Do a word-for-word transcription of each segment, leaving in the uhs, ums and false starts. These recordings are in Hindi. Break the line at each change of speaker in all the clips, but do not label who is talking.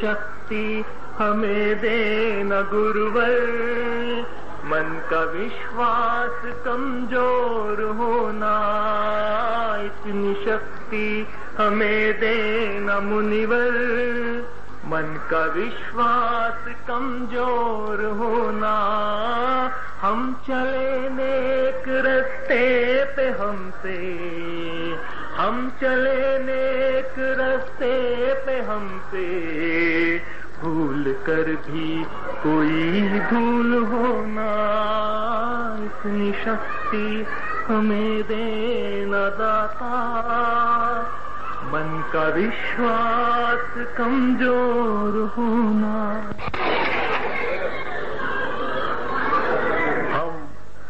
शक्ति हमें देना गुरुवर, मन का विश्वास कमजोर होना, इतनी शक्ति हमें देना मुनिवर, मन का विश्वास कमजोर होना। हम चले नेक रास्ते पे हमसे, हम चले नेक रास्ते पे हमसे, भूल कर भी कोई भूल होना, इतनी शक्ति हमें देना दाता, मन का विश्वास कमजोर होना।
हम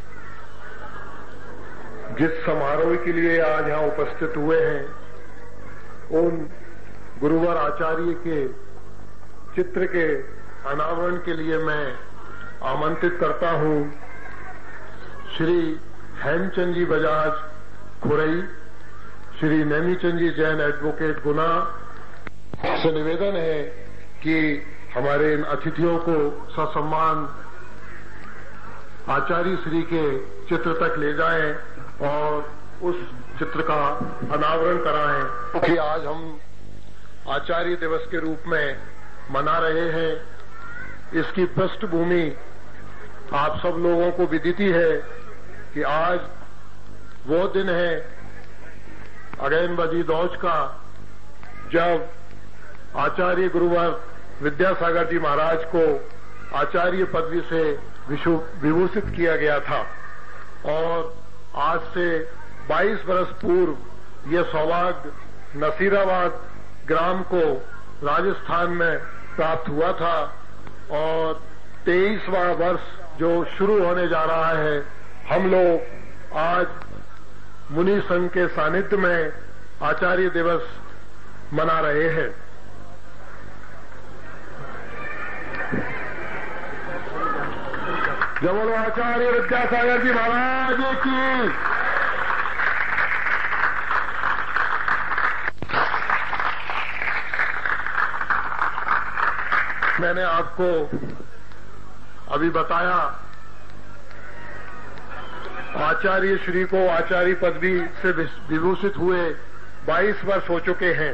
जिस समारोह के लिए आज यहाँ उपस्थित हुए हैं, उन गुरुवर आचार्य के चित्र के अनावरण के लिए मैं आमंत्रित करता हूँ श्री हेमचंद जी बजाज खुरई, श्री नैमीचंद जी जैन एडवोकेट गुना से निवेदन है कि हमारे इन अतिथियों को ससम्मान आचार्य श्री के चित्र तक ले जाएं और उस चित्र का अनावरण कराएं, क्योंकि आज हम आचार्य दिवस के रूप में मना रहे हैं। इसकी पृष्ठभूमि आप सब लोगों को विदित है कि आज वो दिन है अगैन बजी दौज का, जब आचार्य गुरुवर विद्यासागर जी महाराज को आचार्य पदवी से विभूषित किया गया था। और आज से बाईस वर्ष पूर्व ये सौभाग्य नसीराबाद ग्राम को राजस्थान में प्राप्त हुआ था, और तेईसवां वर्ष जो शुरू होने जा रहा है, हम लोग आज मुनि संघ के सानिध्य में आचार्य दिवस मना रहे हैं। जय बोलो आचार्य विद्यासागर जी महाराज की। मैंने आपको अभी बताया आचार्य श्री को आचार्य पदवी से विभूषित हुए बाईस वर्ष हो चुके हैं,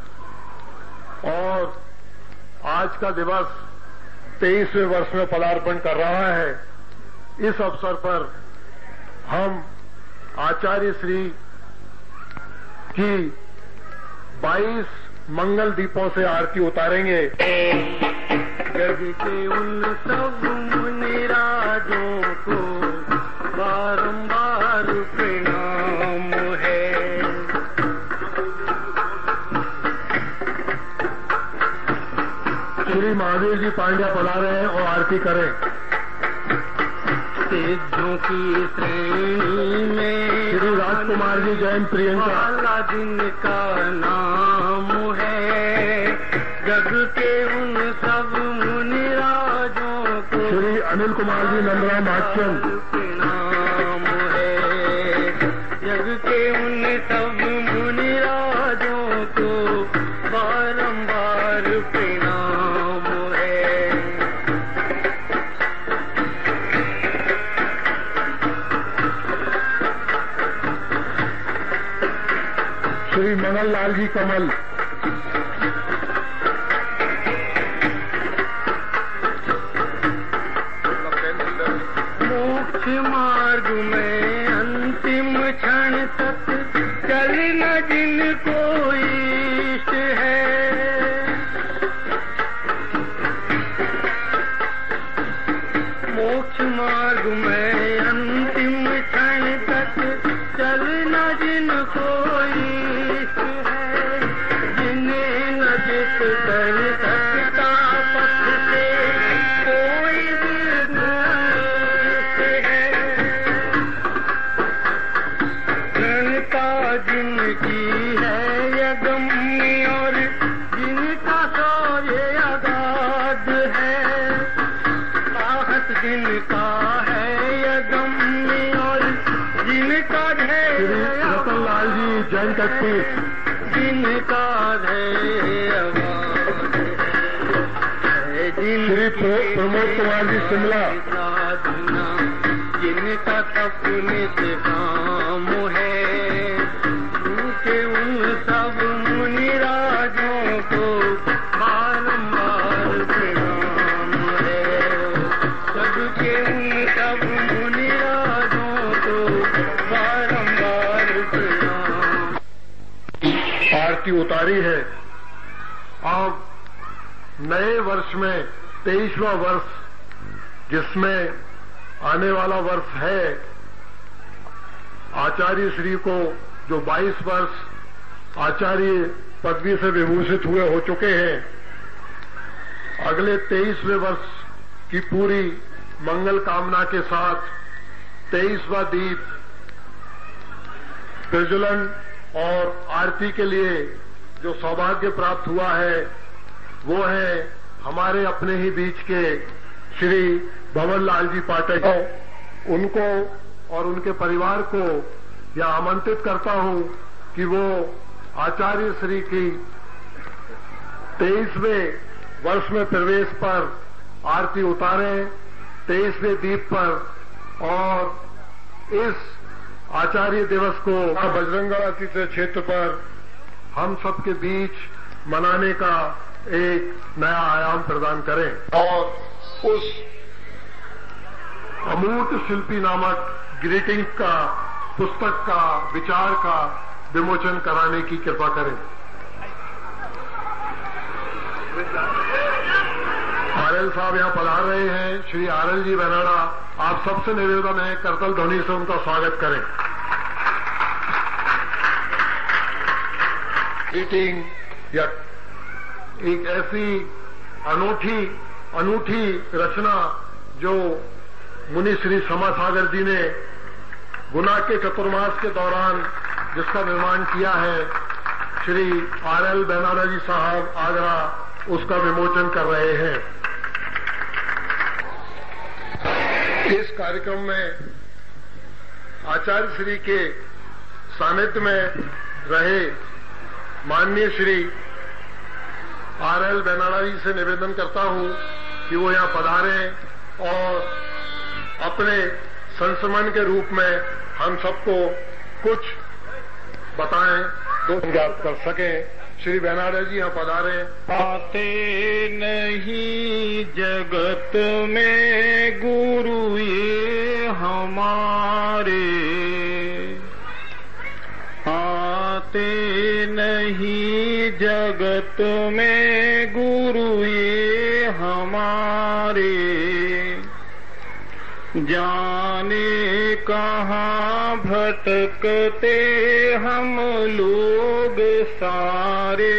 और आज का दिवस तेईसवें वर्ष में पदार्पण कर रहा है। इस अवसर पर हम आचार्य श्री की बाईस मंगल दीपों से आरती उतारेंगे।
जग के उन सब मुनिराजों को बारंबार प्रणाम है।
श्री महावीर जी पांड्या पढ़ा रहे हैं और आरती करें।
सिद्धों की श्रेणी में
श्री राजकुमार जी जैन प्रियंका
जिनका नाम है, जग के उन सब मुनिराजों को
श्री अनिल कुमार जी नंदराम आचरण
नाम है, जग के उन सब मुनिराजों को बारंबार प्रणाम है।
श्री मंगल लाल जी कमल,
मोक्ष मार्ग में अंतिम क्षण तक चलना जिनको इष्ट है, मोक्ष मार्ग में अंतिम क्षण तक चलना जिनको इष्ट है, जिन्हें न जित कर सकता पथ से कोई विघ्न है, जनता जिनकी है यगम्य और जिनका शौर्य अगाध है, साहस जिनका है यगम्य और जिनका धैर्य
रतन लाल जी जैन कश्मीर,
जिनका धैर्य अगाध है।
श्री प्रमोद कुमार जी शिमला,
जिनका सपने से काम है, उनके उन सब मुनिराजों को बारंबार प्रणाम है। सबके उन सब मुनिराजों को बारंबार प्रणाम।
आरती उतारी है। अब नए वर्ष में तेईसवां वर्ष, जिसमें आने वाला वर्ष है, आचार्य श्री को जो बाईस वर्ष आचार्य पदवी से विभूषित हुए हो चुके हैं, अगले तेईसवें वर्ष की पूरी मंगल कामना के साथ तेईसवां दीप प्रज्वलन और आरती के लिए जो सौभाग्य प्राप्त हुआ है, वो है हमारे अपने ही बीच के श्री भवन लाल जी पाठक। उनको और उनके परिवार को यह आमंत्रित करता हूं कि वो आचार्य श्री की तेईसवें वर्ष में प्रवेश पर आरती उतारें, तेईसवें दीप पर, और इस आचार्य दिवस को बजरंगगढ़ तीर्थ क्षेत्र पर हम सबके बीच मनाने का एक नया आयाम प्रदान करें और उस अमूर्त शिल्पी नामक ग्रीटिंग का पुस्तक का विचार का विमोचन कराने की कृपा करें। आरएल साहब यहां पधार रहे हैं। श्री आरएल जी बेनाडा, आप सबसे निवेदन है करतल ध्वनि से उनका स्वागत करें। ग्रीटिंग या एक ऐसी अनूठी अनूठी रचना जो मुनि श्री समासागर जी ने गुना के चतुर्मास के दौरान जिसका निर्माण किया है, श्री आरएल बेनाडा जी साहब आगरा उसका विमोचन कर रहे हैं। इस कार्यक्रम में आचार्य श्री के सानिध्य में रहे माननीय श्री आरएल बेनाडा जी से निवेदन करता हूं कि वो यहां पधारें और अपने संस्मरण के रूप में हम सबको कुछ बताएं, दो ज्ञात कर सकें। श्री बेनाडा जी यहां पधारें।
पाते नहीं जगत में गुरु ये हमारे, आते नहीं जगत में गुरु ये हमारे, जाने कहाँ भटकते हम लोग सारे,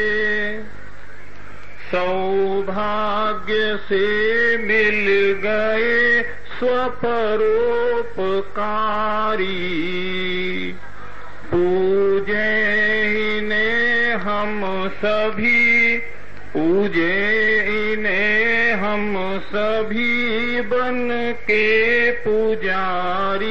सौभाग्य से मिल गए स्वपरोपकारी, पूजे इन्हें हम सभी, पूजे इन्हें हम सभी बन के पुजारी,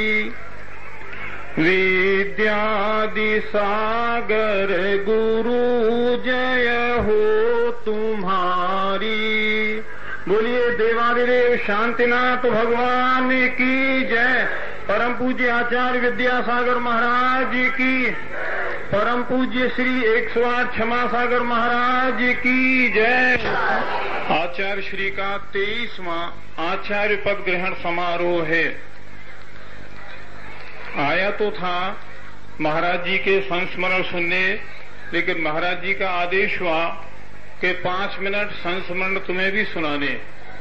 विद्यादि सागर गुरु जय हो तुम्हारी। बोलिए देवादिदेव शांतिनाथ भगवान की जय। परम पूज्य आचार्य विद्यासागर महाराज की, परम पूज्य श्री एक सौ आठ क्षमा सागर महाराज की जय। आचार्य श्री का तेईसवां आचार्य पद ग्रहण समारोह है। आया तो था महाराज जी के संस्मरण सुनने, लेकिन महाराज जी का आदेश हुआ कि पांच मिनट संस्मरण तुम्हें भी सुनाने।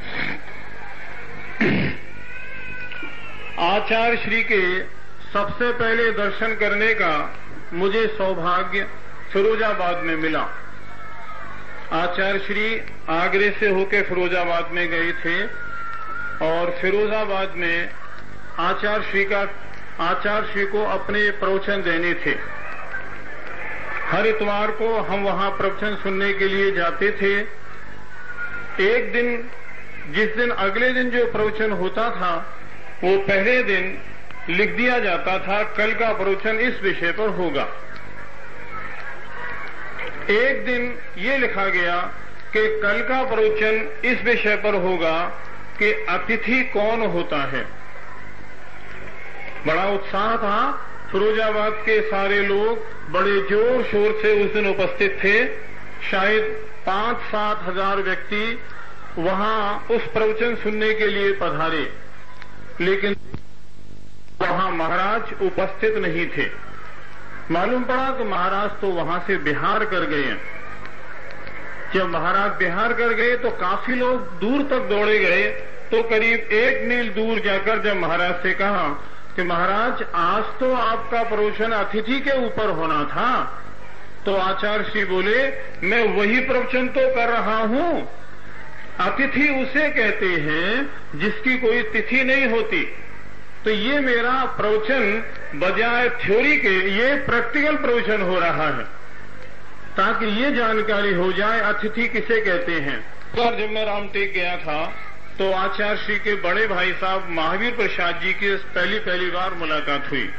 आचार्य श्री के सबसे पहले दर्शन करने का मुझे सौभाग्य फिरोजाबाद में मिला। आचार्य श्री आगरे से होकर फिरोजाबाद में गए थे और फिरोजाबाद में आचार्य श्री का आचार्य श्री को अपने प्रवचन देने थे। हर इतवार को हम वहां प्रवचन सुनने के लिए जाते थे। एक दिन, जिस दिन अगले दिन जो प्रवचन होता था, वो पहले दिन लिख दिया जाता था कल का प्रवचन इस विषय पर होगा। एक दिन ये लिखा गया कि कल का प्रवचन इस विषय पर होगा कि अतिथि कौन होता है। बड़ा उत्साह था, फिरोजाबाद के सारे लोग बड़े जोर शोर से उस दिन उपस्थित थे। शायद पांच सात हजार व्यक्ति वहां उस प्रवचन सुनने के लिए पधारे, लेकिन वहां महाराज उपस्थित नहीं थे। मालूम पड़ा कि महाराज तो वहां से बिहार कर गए हैं। जब महाराज बिहार कर गए तो काफी लोग दूर तक दौड़े गए, तो करीब एक मील दूर जाकर जब महाराज से कहा कि महाराज आज तो आपका प्रवचन अतिथि के ऊपर होना था, तो आचार्य श्री बोले मैं वही प्रवचन तो कर रहा हूं। अतिथि उसे कहते हैं जिसकी कोई तिथि नहीं होती। तो ये मेरा प्रवचन बजाय थ्योरी के ये प्रैक्टिकल प्रवचन हो रहा है, ताकि ये जानकारी हो जाए अतिथि किसे कहते हैं। तो जब मैं रामटेक गया था तो आचार्य श्री के बड़े भाई साहब महावीर प्रसाद जी की पहली पहली बार मुलाकात हुई।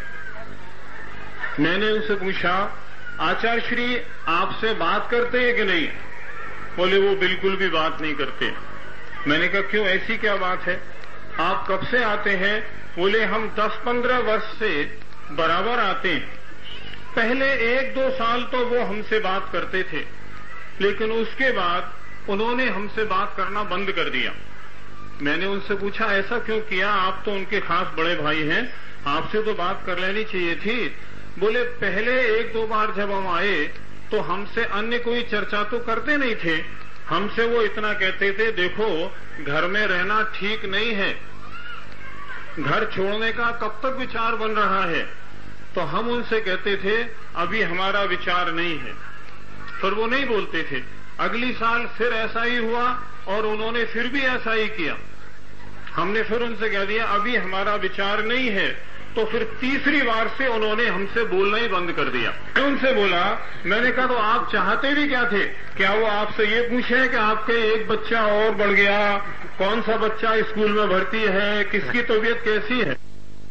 मैंने उनसे पूछा, आचार्य श्री आपसे बात करते हैं कि नहीं? बोले वो बिल्कुल भी बात नहीं करते। मैंने कहा क्यों, ऐसी क्या बात है? आप कब से आते हैं? बोले हम दस पंद्रह वर्ष से बराबर आते हैं। पहले एक दो साल तो वो हमसे बात करते थे, लेकिन उसके बाद उन्होंने हमसे बात करना बंद कर दिया। मैंने उनसे पूछा ऐसा क्यों किया? आप तो उनके खास बड़े भाई हैं, आपसे तो बात कर लेनी चाहिए थी। बोले पहले एक दो बार जब हम आए तो हमसे अन्य कोई चर्चा तो करते नहीं थे। हमसे वो इतना कहते थे, देखो घर में रहना ठीक नहीं है, घर छोड़ने का कब तक विचार बन रहा है? तो हम उनसे कहते थे अभी हमारा विचार नहीं है, फिर वो नहीं बोलते थे। अगली साल फिर ऐसा ही हुआ और उन्होंने फिर भी ऐसा ही किया। हमने फिर उनसे कह दिया अभी हमारा विचार नहीं है, तो फिर तीसरी बार से उन्होंने हमसे बोलना ही बंद कर दिया। मैं उनसे बोला, मैंने कहा तो आप चाहते भी क्या थे? क्या वो आपसे ये पूछे कि आपके एक बच्चा और बढ़ गया, कौन सा बच्चा स्कूल में भर्ती है, किसकी तबीयत कैसी है?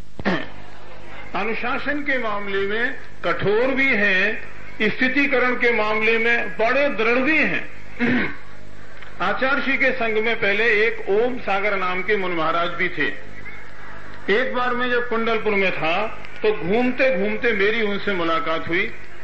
अनुशासन के मामले में कठोर भी हैं, स्थितिकरण के मामले में बड़े दृढ़ भी हैं। आचार्य श्री के संग में पहले एक ओम सागर नाम के मुनि महाराज भी थे। एक बार मैं जब कुंडलपुर में था तो घूमते घूमते मेरी उनसे मुलाकात हुई।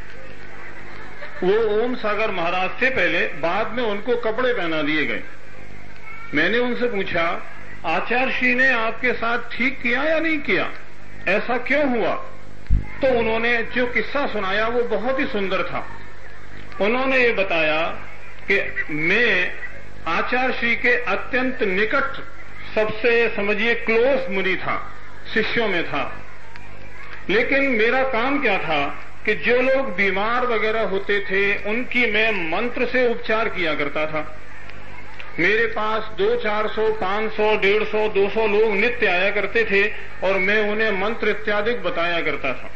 वो ओम सागर महाराज से पहले, बाद में उनको कपड़े पहना दिए गए। मैंने उनसे पूछा, आचार्य श्री ने आपके साथ ठीक किया या नहीं किया, ऐसा क्यों हुआ? तो उन्होंने जो किस्सा सुनाया वो बहुत ही सुंदर था। उन्होंने ये बताया कि मैं आचार्य श्री के अत्यंत निकट, सबसे समझिए क्लोज मुनि था, शिष्यों में था। लेकिन मेरा काम क्या था कि जो लोग बीमार वगैरह होते थे उनकी मैं मंत्र से उपचार किया करता था। मेरे पास दो चार सौ पांच सौ डेढ़ सौ दो सौ लोग नित्य आया करते थे और मैं उन्हें मंत्र इत्यादि बताया करता था।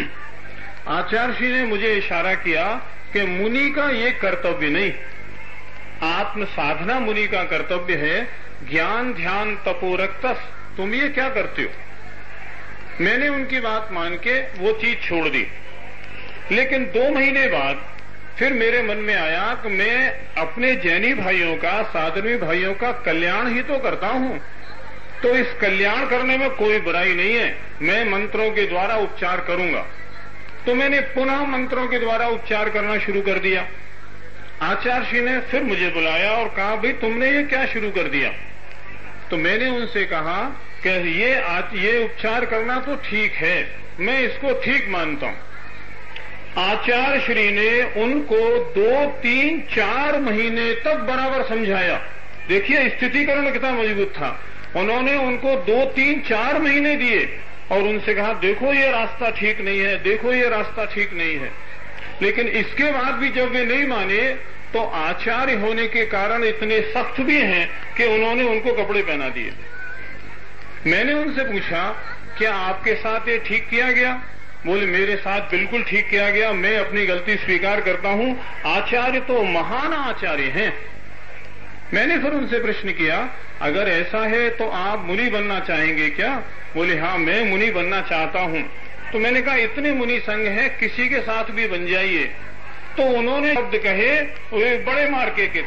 आचार्य श्री ने मुझे इशारा किया कि मुनि का ये कर्तव्य नहीं, आत्म साधना मुनि का कर्तव्य है। ज्ञान ध्यान तपोरक्तस, तुम ये क्या करते हो? मैंने उनकी बात मान के वो चीज छोड़ दी। लेकिन दो महीने बाद फिर मेरे मन में आया कि मैं अपने जैनी भाइयों का, साधवी भाइयों का कल्याण ही तो करता हूं, तो इस कल्याण करने में कोई बुराई नहीं है, मैं मंत्रों के द्वारा उपचार करूंगा। तो मैंने पुनः मंत्रों के द्वारा उपचार करना शुरू कर दिया। आचार्य श्री ने फिर मुझे बुलाया और कहा, भाई तुमने ये क्या शुरू कर दिया? तो मैंने उनसे कहा कि ये आज ये उपचार करना तो ठीक है, मैं इसको ठीक मानता हूं। आचार्य श्री ने उनको दो तीन चार महीने तक बराबर समझाया। देखिए स्थितिकरण कितना मजबूत था। उन्होंने उनको दो तीन चार महीने दिए और उनसे कहा देखो ये रास्ता ठीक नहीं है, देखो ये रास्ता ठीक नहीं है। लेकिन इसके बाद भी जब वे नहीं माने तो आचार्य होने के कारण इतने सख्त भी हैं कि उन्होंने उनको कपड़े पहना दिए। मैंने उनसे पूछा क्या आपके साथ ये ठीक किया गया? बोले मेरे साथ बिल्कुल ठीक किया गया, मैं अपनी गलती स्वीकार करता हूं, आचार्य तो महान आचार्य हैं। मैंने फिर उनसे प्रश्न किया अगर ऐसा है तो आप मुनि बनना चाहेंगे क्या? बोले हाँ मैं मुनि बनना चाहता हूं। तो मैंने कहा इतने मुनि संघ हैं, किसी के साथ भी बन जाइए। तो उन्होंने शब्द कहे, वे बड़े मार्के के थे।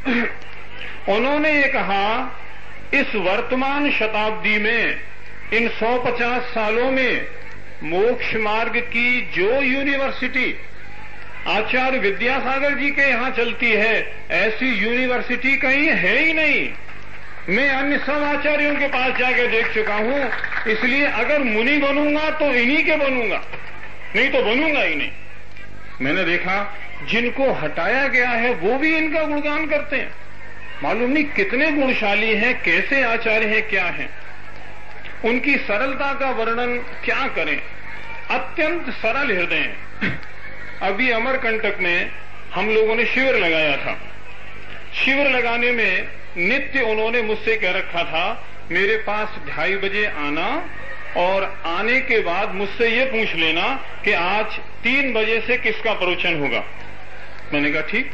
उन्होंने ये कहा, इस वर्तमान शताब्दी में, इन सौ पचास सालों में मोक्ष मार्ग की जो यूनिवर्सिटी आचार्य विद्यासागर जी के यहां चलती है, ऐसी यूनिवर्सिटी कहीं है ही नहीं। मैं अन्य सब आचार्यों के पास जाकर देख चुका हूं, इसलिए अगर मुनि बनूंगा तो इन्हीं के बनूंगा, नहीं तो बनूंगा ही नहीं। मैंने देखा जिनको हटाया गया है वो भी इनका गुणगान करते हैं। मालूम नहीं कितने गुणशाली हैं, कैसे आचार्य हैं, क्या हैं। उनकी सरलता का वर्णन क्या करें, अत्यंत सरल हृदय हैं। अभी अमरकंटक में हम लोगों ने शिविर लगाया था। शिविर लगाने में नित्य उन्होंने मुझसे कह रखा था, मेरे पास ढाई बजे आना और आने के बाद मुझसे ये पूछ लेना कि आज तीन बजे से किसका प्रवचन होगा। मैंने कहा ठीक।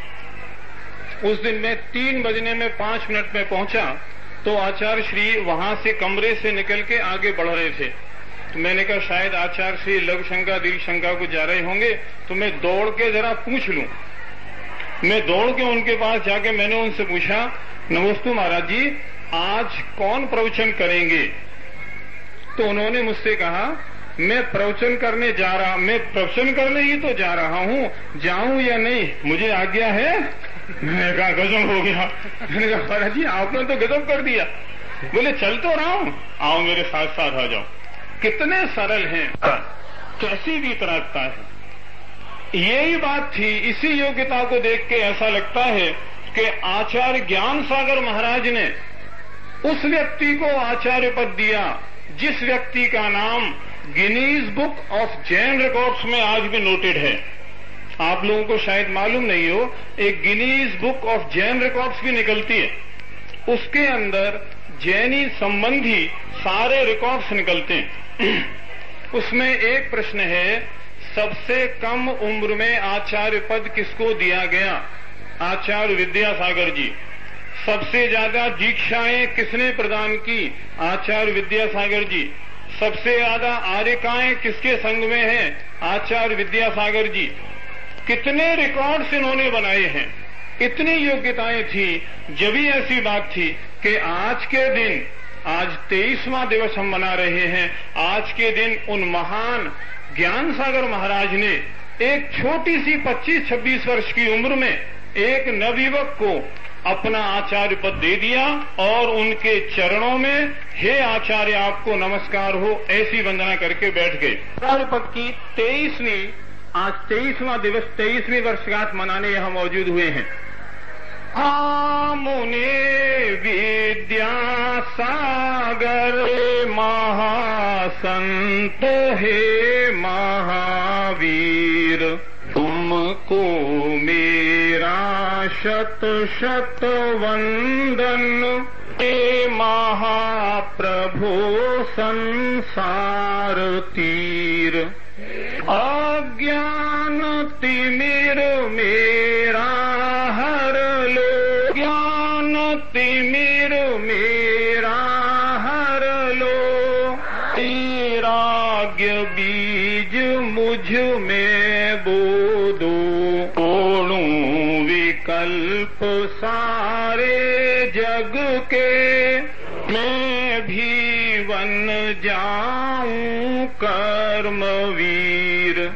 उस दिन मैं तीन बजने में पांच मिनट में पहुंचा तो आचार्य श्री वहां से कमरे से निकल के आगे बढ़ रहे थे। तो मैंने कहा शायद आचार्य श्री लघु शंका दीर्घ शंका को जा रहे होंगे, तो मैं दौड़ के जरा पूछ लूं। मैं दौड़ के उनके पास जाके मैंने उनसे पूछा, नमस्ते महाराज जी, आज कौन प्रवचन करेंगे? तो उन्होंने मुझसे कहा, मैं प्रवचन करने जा रहा, मैं प्रवचन करने ही तो जा रहा हूं, जाऊं या नहीं, मुझे आज्ञा है? मैंने कहा गजब हो गया। मैंने कहा महाराज जी आपने तो गजब कर दिया। बोले चल तो रहा हूं, आओ मेरे साथ साथ आ जाओ। कितने सरल हैं, कैसी भी तरहता है। यही बात थी। इसी योग्यता को देख के ऐसा लगता है कि आचार्य ज्ञान सागर महाराज ने उस व्यक्ति को आचार्य पद दिया जिस व्यक्ति का नाम Guinness book of Jain records में आज भी नोटेड है। आप लोगों को शायद मालूम नहीं हो, एक Guinness book of Jain records भी निकलती है। उसके अंदर जैनी संबंधी सारे रिकॉर्ड्स निकलते हैं। उसमें एक प्रश्न है, सबसे कम उम्र में आचार्य पद किसको दिया गया? आचार्य विद्यासागर जी। सबसे ज्यादा दीक्षाएं किसने प्रदान की? आचार्य विद्यासागर जी। सबसे ज्यादा आर्यकाएं किसके संग में हैं? आचार्य विद्यासागर जी। कितने रिकॉर्ड्स इन्होंने बनाए हैं, इतनी योग्यताएं थी। जब भी ऐसी बात थी कि आज के दिन, आज तेईसवां दिवस हम मना रहे हैं, आज के दिन उन महान ज्ञान सागर महाराज ने एक छोटी सी पच्चीस छब्बीस वर्ष की उम्र में एक नवयुवक को अपना आचार्य पद दे दिया और उनके चरणों में हे आचार्य आपको नमस्कार हो ऐसी वंदना करके बैठ गए। आचार्य पद की तेईसवीं, आज तेईसवां दिवस, तेईसवीं वर्षगांठ मनाने यहां मौजूद हुए हैं। मुने विद्या सागर महासंत हे महावीर, तुमको मेरा शत शत वंदन, हे महाप्रभु संसार तीर। अज्ञान तिमिर मेरा हर लो, ज्ञान तिमिर मेरा हर लो, वैराग्य बीज मुझ में बो दो, कोणु विकल्प सारे जग के, मैं भी बन जाऊं कर्मवीर।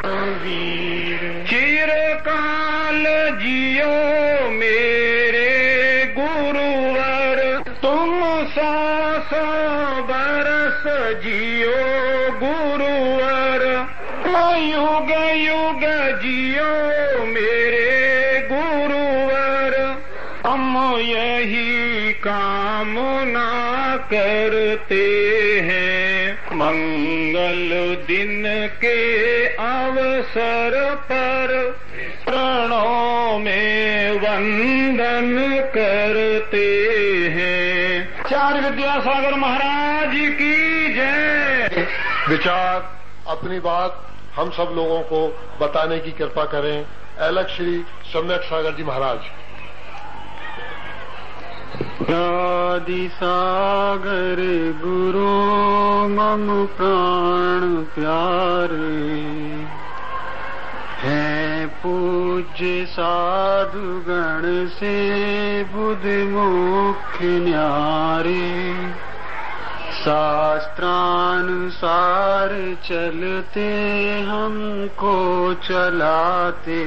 चिरकाल जियो मेरे गुरुवर, तुम सौ सौ बरस जियो गुरुवर, युग युग जियो मेरे गुरुवर, हम यही कामना करते हैं, मंगल दिन के अवसर पर प्रणों में वंदन करते हैं। आचार्य विद्यासागर महाराज की जय।
विचार अपनी बात हम सब लोगों को बताने की कृपा करें। अलग श्री सम्यक सागर जी महाराज।
आदि सागर गुरु मम प्राण प्यारे, है पूज्य साधुगण से बुद्धि मुख्य न्यारे, शास्त्रानुसार चलते हमको चलाते,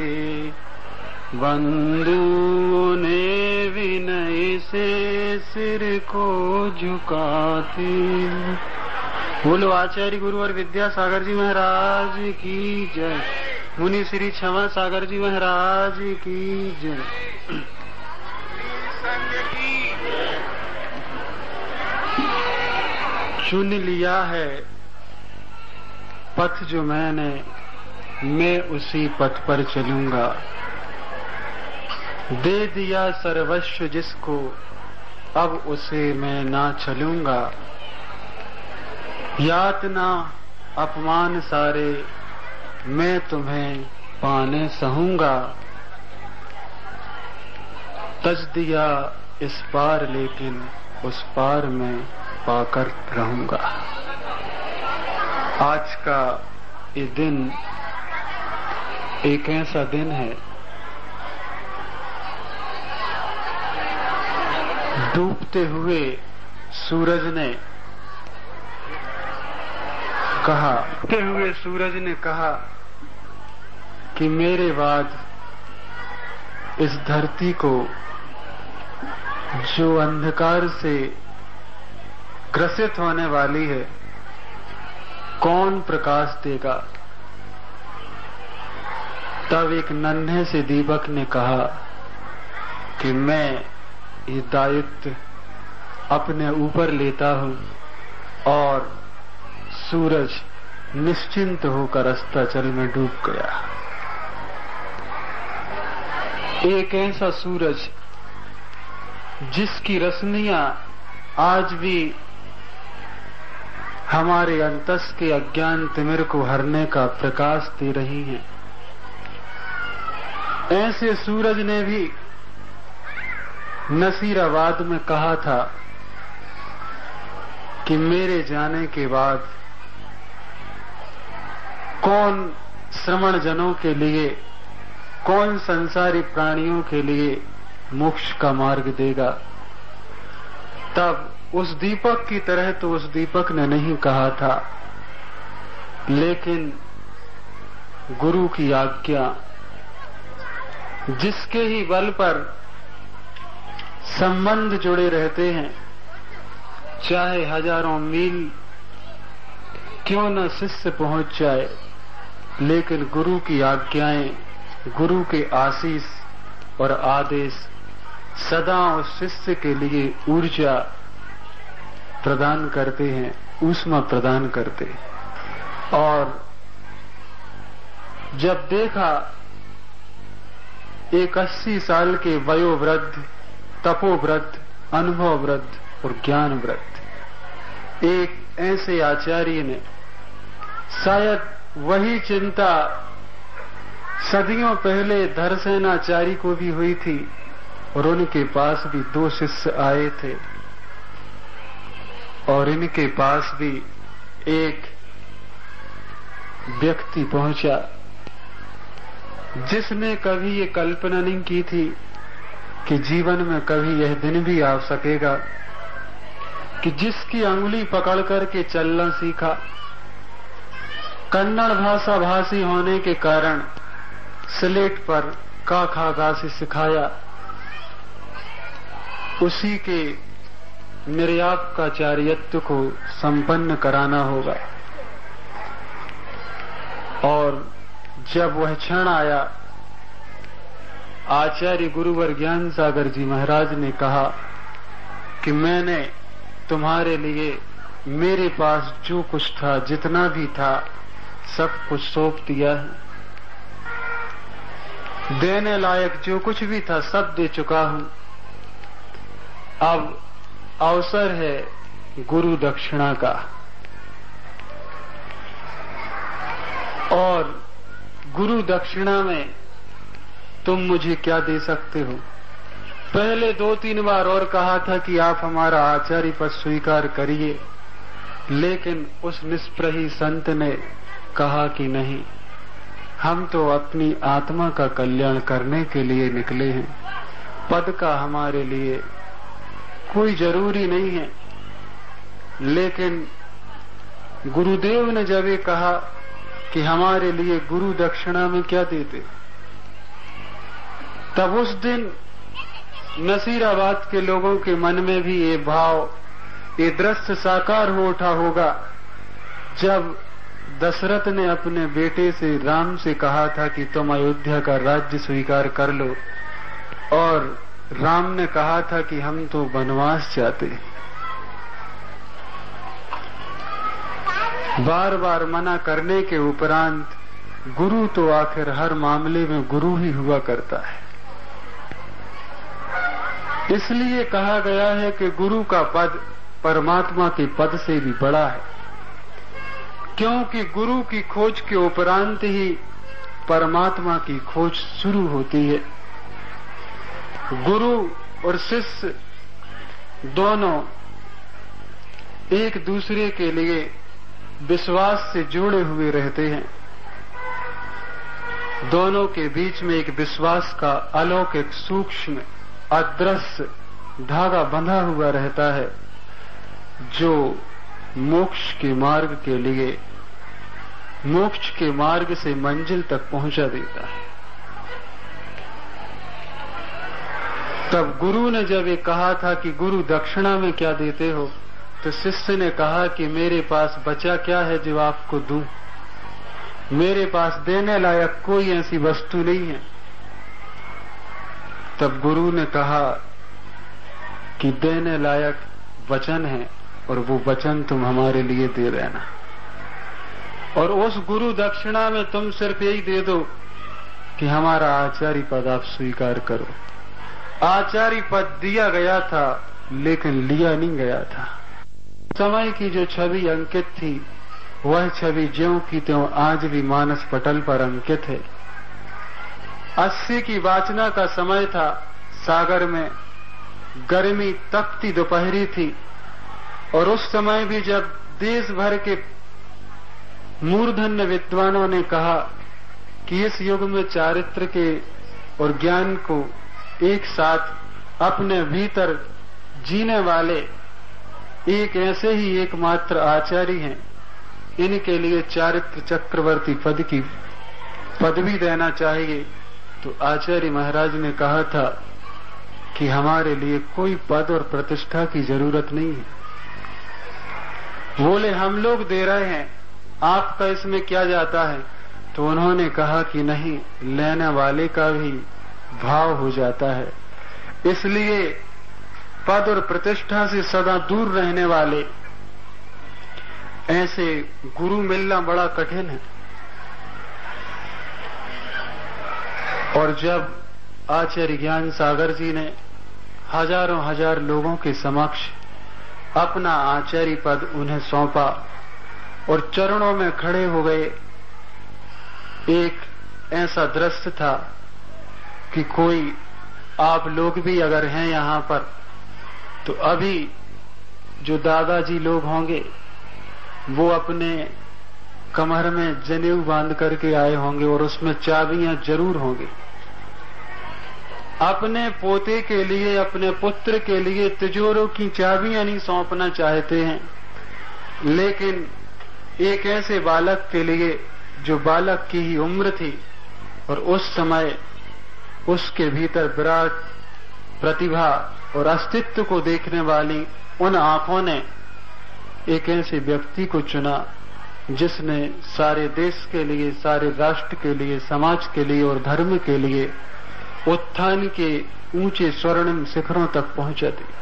बंधुओं ने विनय से सिर को झुकाते। बोलो आचार्य गुरुवर विद्यासागर जी महाराज की जय। मुनि श्री क्षमा सागर जी महाराज की जय। चुन लिया है पथ जो मैंने, मैं उसी पथ पर चलूंगा। दे दिया सर्वस्व जिसको, अब उसे मैं ना चलूंगा। यातना अपमान सारे मैं तुम्हें पाने सहूंगा। तज दिया इस पार लेकिन उस पार में पाकर रहूंगा। आज का ये दिन एक ऐसा दिन है, डूबते हुए सूरज ने कहा डूबते हुए सूरज ने कहा कि मेरे बाद इस धरती को जो अंधकार से ग्रसित होने वाली है, कौन प्रकाश देगा। तब एक नन्हे से दीपक ने कहा कि मैं ये दायित्व अपने ऊपर लेता हूं, और सूरज निश्चिंत होकर अस्ताचल में डूब गया। एक ऐसा सूरज जिसकी रश्मियां आज भी हमारे अंतस के अज्ञान तिमिर को हरने का प्रकाश दे रही हैं। ऐसे सूरज ने भी नसीराबाद में कहा था कि मेरे जाने के बाद कौन श्रमण जनों के लिए, कौन संसारी प्राणियों के लिए मोक्ष का मार्ग देगा। तब उस दीपक की तरह तो उस दीपक ने नहीं कहा था, लेकिन गुरु की आज्ञा, जिसके ही बल पर संबंध जुड़े रहते हैं, चाहे हजारों मील क्यों न शिष्य पहुंच जाए, लेकिन गुरु की आज्ञाएं, गुरु के आशीष और आदेश सदा उस शिष्य के लिए ऊर्जा प्रदान करते हैं, ऊष्मा प्रदान करते हैं। और जब देखा एक अस्सी साल के वयोवृद्ध, तपोवृद्ध, अनुभववृद्ध और ज्ञानवृद्ध एक ऐसे आचार्य ने, शायद वही चिंता सदियों पहले धरसेनाचार्य को भी हुई थी, और उनके पास भी दो शिष्य आए थे, और इनके पास भी एक व्यक्ति पहुंचा जिसने कभी ये कल्पना नहीं की थी कि जीवन में कभी यह दिन भी आ सकेगा कि जिसकी अंगुली पकड़ करके चलना सीखा, कन्नड़ भाषा भाषी होने के कारण स्लेट पर का खा गा से सिखाया, उसी के निर्यापकाचार्यत्व को संपन्न कराना होगा। और जब वह क्षण आया, आचार्य गुरुवर ज्ञान सागर जी महाराज ने कहा कि मैंने तुम्हारे लिए मेरे पास जो कुछ था, जितना भी था, सब कुछ सौंप दिया है। देने लायक जो कुछ भी था सब दे चुका हूं। अब अवसर है गुरु दक्षिणा का, और गुरु दक्षिणा में तुम मुझे क्या दे सकते हो। पहले दो तीन बार और कहा था कि आप हमारा आचार्य पद स्वीकार करिए, लेकिन उस निष्प्रही संत ने कहा कि नहीं, हम तो अपनी आत्मा का कल्याण करने के लिए निकले हैं। पद का हमारे लिए कोई जरूरी नहीं है। लेकिन गुरुदेव ने जब ये कहा कि हमारे लिए गुरु दक्षिणा में क्या देते, तब उस दिन नसीराबाद के लोगों के मन में भी ये भाव, ये दृश्य साकार हो उठा होगा जब दशरथ ने अपने बेटे से, राम से कहा था कि तुम अयोध्या का राज्य स्वीकार कर लो, और राम ने कहा था कि हम तो वनवास चाहते हैं। बार बार मना करने के उपरांत गुरु तो आखिर हर मामले में गुरु ही हुआ करता है। इसलिए कहा गया है कि गुरु का पद परमात्मा के पद से भी बड़ा है, क्योंकि गुरु की खोज के उपरांत ही परमात्मा की खोज शुरू होती है। गुरु और शिष्य दोनों एक दूसरे के लिए विश्वास से जुड़े हुए रहते हैं। दोनों के बीच में एक विश्वास का अलौकिक, सूक्ष्म, अदृश्य धागा बंधा हुआ रहता है, जो मोक्ष के मार्ग के लिए, मोक्ष के मार्ग से मंजिल तक पहुंचा देता है। तब गुरु ने जब ये कहा था कि गुरु दक्षिणा में क्या देते हो, तो शिष्य ने कहा कि मेरे पास बचा क्या है जो आपको दूं, मेरे पास देने लायक कोई ऐसी वस्तु नहीं है। तब गुरु ने कहा कि देने लायक वचन है, और वो वचन तुम हमारे लिए दे देना, और उस गुरु दक्षिणा में तुम सिर्फ यही दे दो कि हमारा आचार्य पद आप स्वीकार करो। आचार्य पद दिया गया था, लेकिन लिया नहीं गया था। समय की जो छवि अंकित थी, वह छवि ज्यों की त्यों आज भी मानस पटल पर अंकित है। अस्सी की वाचना का समय था। सागर में गर्मी तपती दोपहरी थी, और उस समय भी जब देश भर के मूर्धन्य विद्वानों ने कहा कि इस युग में चारित्र के और ज्ञान को एक साथ अपने भीतर जीने वाले एक ऐसे ही एकमात्र आचार्य हैं, इनके लिए चारित्र चक्रवर्ती पद की पदवी देना चाहिए, तो आचार्य महाराज ने कहा था कि हमारे लिए कोई पद और प्रतिष्ठा की जरूरत नहीं है। बोले हम लोग दे रहे हैं, आपका इसमें क्या जाता है? तो उन्होंने कहा कि नहीं, लेने वाले का भी भाव हो जाता है। इसलिए पद और प्रतिष्ठा से सदा दूर रहने वाले ऐसे गुरु मिलना बड़ा कठिन है। और जब आचार्य ज्ञान सागर जी ने हजारों हजार लोगों के समक्ष अपना आचार्य पद उन्हें सौंपा और चरणों में खड़े हो गए, एक ऐसा दृश्य था कि कोई, आप लोग भी अगर हैं यहां पर, तो अभी जो दादाजी लोग होंगे वो अपने कमर में जनेऊ बांध करके आए होंगे और उसमें चाबियां जरूर होंगी। अपने पोते के लिए, अपने पुत्र के लिए तिजोरों की चाबियां नहीं सौंपना चाहते हैं, लेकिन एक ऐसे बालक के लिए जो बालक की ही उम्र थी और उस समय उसके भीतर विराट प्रतिभा और अस्तित्व को देखने वाली उन आंखों ने एक ऐसे व्यक्ति को चुना जिसने सारे देश के लिए, सारे राष्ट्र के लिए, समाज के लिए और धर्म के लिए उत्थान के ऊंचे स्वर्णिम शिखरों तक पहुंचा दिया।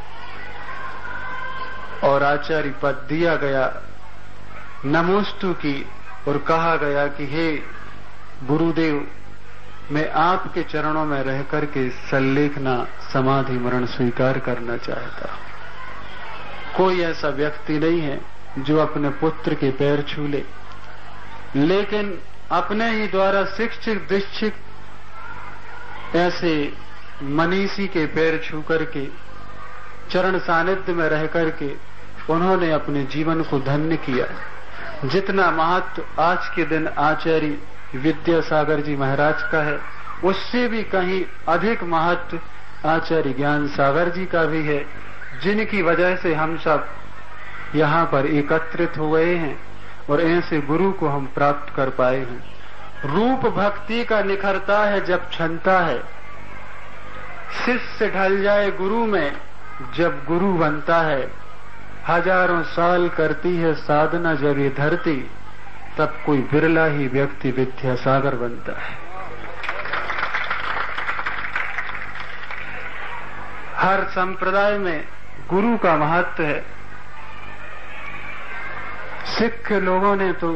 और आचार्य पद दिया गया, नमोस्तु की, और कहा गया कि हे गुरुदेव, मैं आपके चरणों में रह करके सल्लेखना, समाधि मरण स्वीकार करना चाहता हूं। कोई ऐसा व्यक्ति नहीं है जो अपने पुत्र के पैर छू ले, लेकिन अपने ही द्वारा शिक्षित दीक्षित ऐसे मनीषी के पैर छू करके, चरण सानिध्य में रह करके उन्होंने अपने जीवन को धन्य किया। जितना महत्व आज के दिन आचार्य विद्यासागर जी महाराज का है, उससे भी कहीं अधिक महत्व आचार्य ज्ञान सागर जी का भी है, जिनकी वजह से हम सब यहाँ पर एकत्रित हो गए हैं और ऐसे गुरु को हम प्राप्त कर पाए हैं। रूप भक्ति का निखरता है जब क्षमता है, शिष्य ढल जाए गुरु में जब गुरु बनता है। हजारों साल करती है साधना जब ये धरती, तब कोई बिरला ही व्यक्ति विद्यासागर बनता है। हर संप्रदाय में गुरु का महत्व है। सिख लोगों ने तो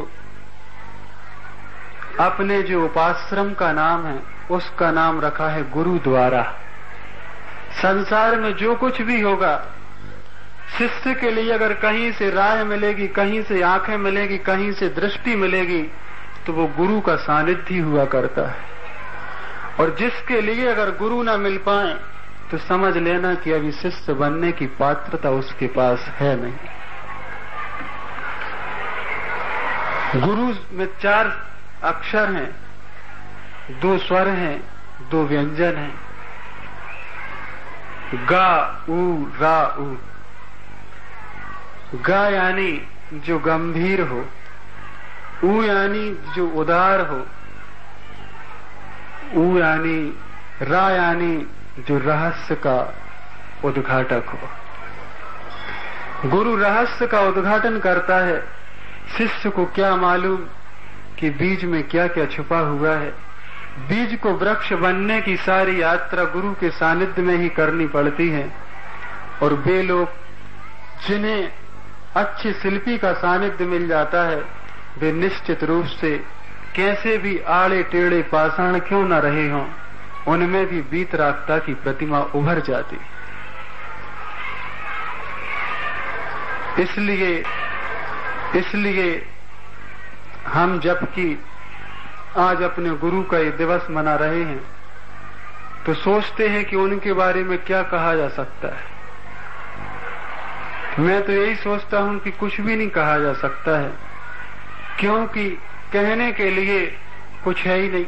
अपने जो उपाश्रम का नाम है उसका नाम रखा है गुरुद्वारा। संसार में जो कुछ भी होगा, शिष्य के लिए अगर कहीं से राह मिलेगी, कहीं से आंखें मिलेगी, कहीं से दृष्टि मिलेगी, तो वो गुरु का सानिध्य हुआ करता है। और जिसके लिए अगर गुरु ना मिल पाए तो समझ लेना कि अभी शिष्य बनने की पात्रता उसके पास है नहीं। गुरु में चार अक्षर हैं, दो स्वर हैं, दो व्यंजन हैं, गा उ रा उ। गा यानी जो गंभीर हो, उ यानी जो उदार हो, उ यानी रा यानी जो रहस्य का उद्घाटक हो। गुरु रहस्य का उद्घाटन करता है। शिष्य को क्या मालूम कि बीज में क्या क्या छुपा हुआ है। बीज को वृक्ष बनने की सारी यात्रा गुरु के सानिध्य में ही करनी पड़ती है। और वे लोग जिन्हें अच्छे शिल्पी का सानिध्य मिल जाता है, वे निश्चित रूप से कैसे भी आड़े टेढ़े पाषाण क्यों न रहे हों, उनमें भी वीतरागता की प्रतिमा उभर जाती। इसलिए इसलिए हम जबकि आज अपने गुरु का ये दिवस मना रहे हैं, तो सोचते हैं कि उनके बारे में क्या कहा जा सकता है। मैं तो यही सोचता हूं कि कुछ भी नहीं कहा जा सकता है, क्योंकि कहने के लिए कुछ है ही नहीं।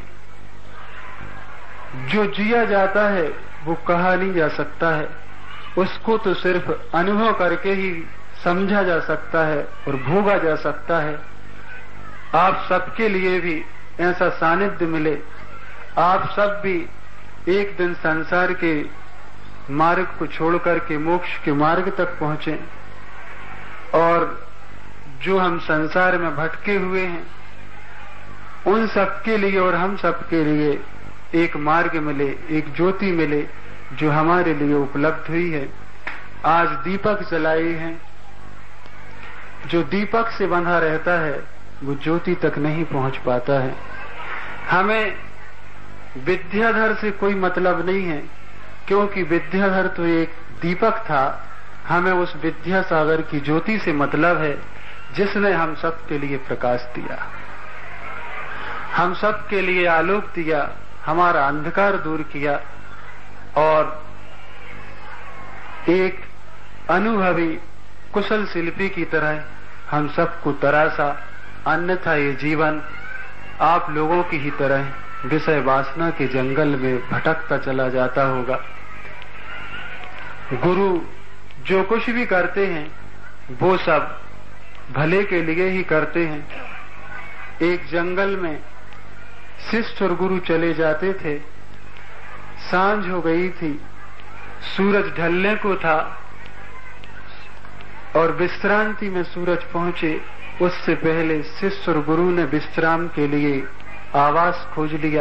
जो जिया जाता है वो कहा नहीं जा सकता है, उसको तो सिर्फ अनुभव करके ही समझा जा सकता है और भोगा जा सकता है। आप सबके लिए भी ऐसा सानिध्य मिले, आप सब भी एक दिन संसार के मार्ग को छोड़कर के मोक्ष के मार्ग तक पहुंचे, और जो हम संसार में भटके हुए हैं उन सबके लिए और हम सबके लिए एक मार्ग मिले, एक ज्योति मिले जो हमारे लिए उपलब्ध हुई है। आज दीपक जलाए हैं, जो दीपक से बंधा रहता है वो ज्योति तक नहीं पहुंच पाता है। हमें विद्याधर से कोई मतलब नहीं है, क्योंकि विद्याधर तो एक दीपक था। हमें उस विद्यासागर की ज्योति से मतलब है, जिसने हम सब के लिए प्रकाश दिया, हम सब के लिए आलोक दिया, हमारा अंधकार दूर किया और एक अनुभवी कुशल शिल्पी की तरह हम सबको तराशा। अन्यथा ये जीवन आप लोगों की ही तरह विषय वासना के जंगल में भटकता चला जाता होगा। गुरु जो कुछ भी करते हैं वो सब भले के लिए ही करते हैं। एक जंगल में शिष्य और गुरु चले जाते थे। सांझ हो गई थी, सूरज ढलने को था और विश्रांति में सूरज पहुंचे उससे पहले शिष्य और गुरु ने विश्राम के लिए आवास खोज लिया।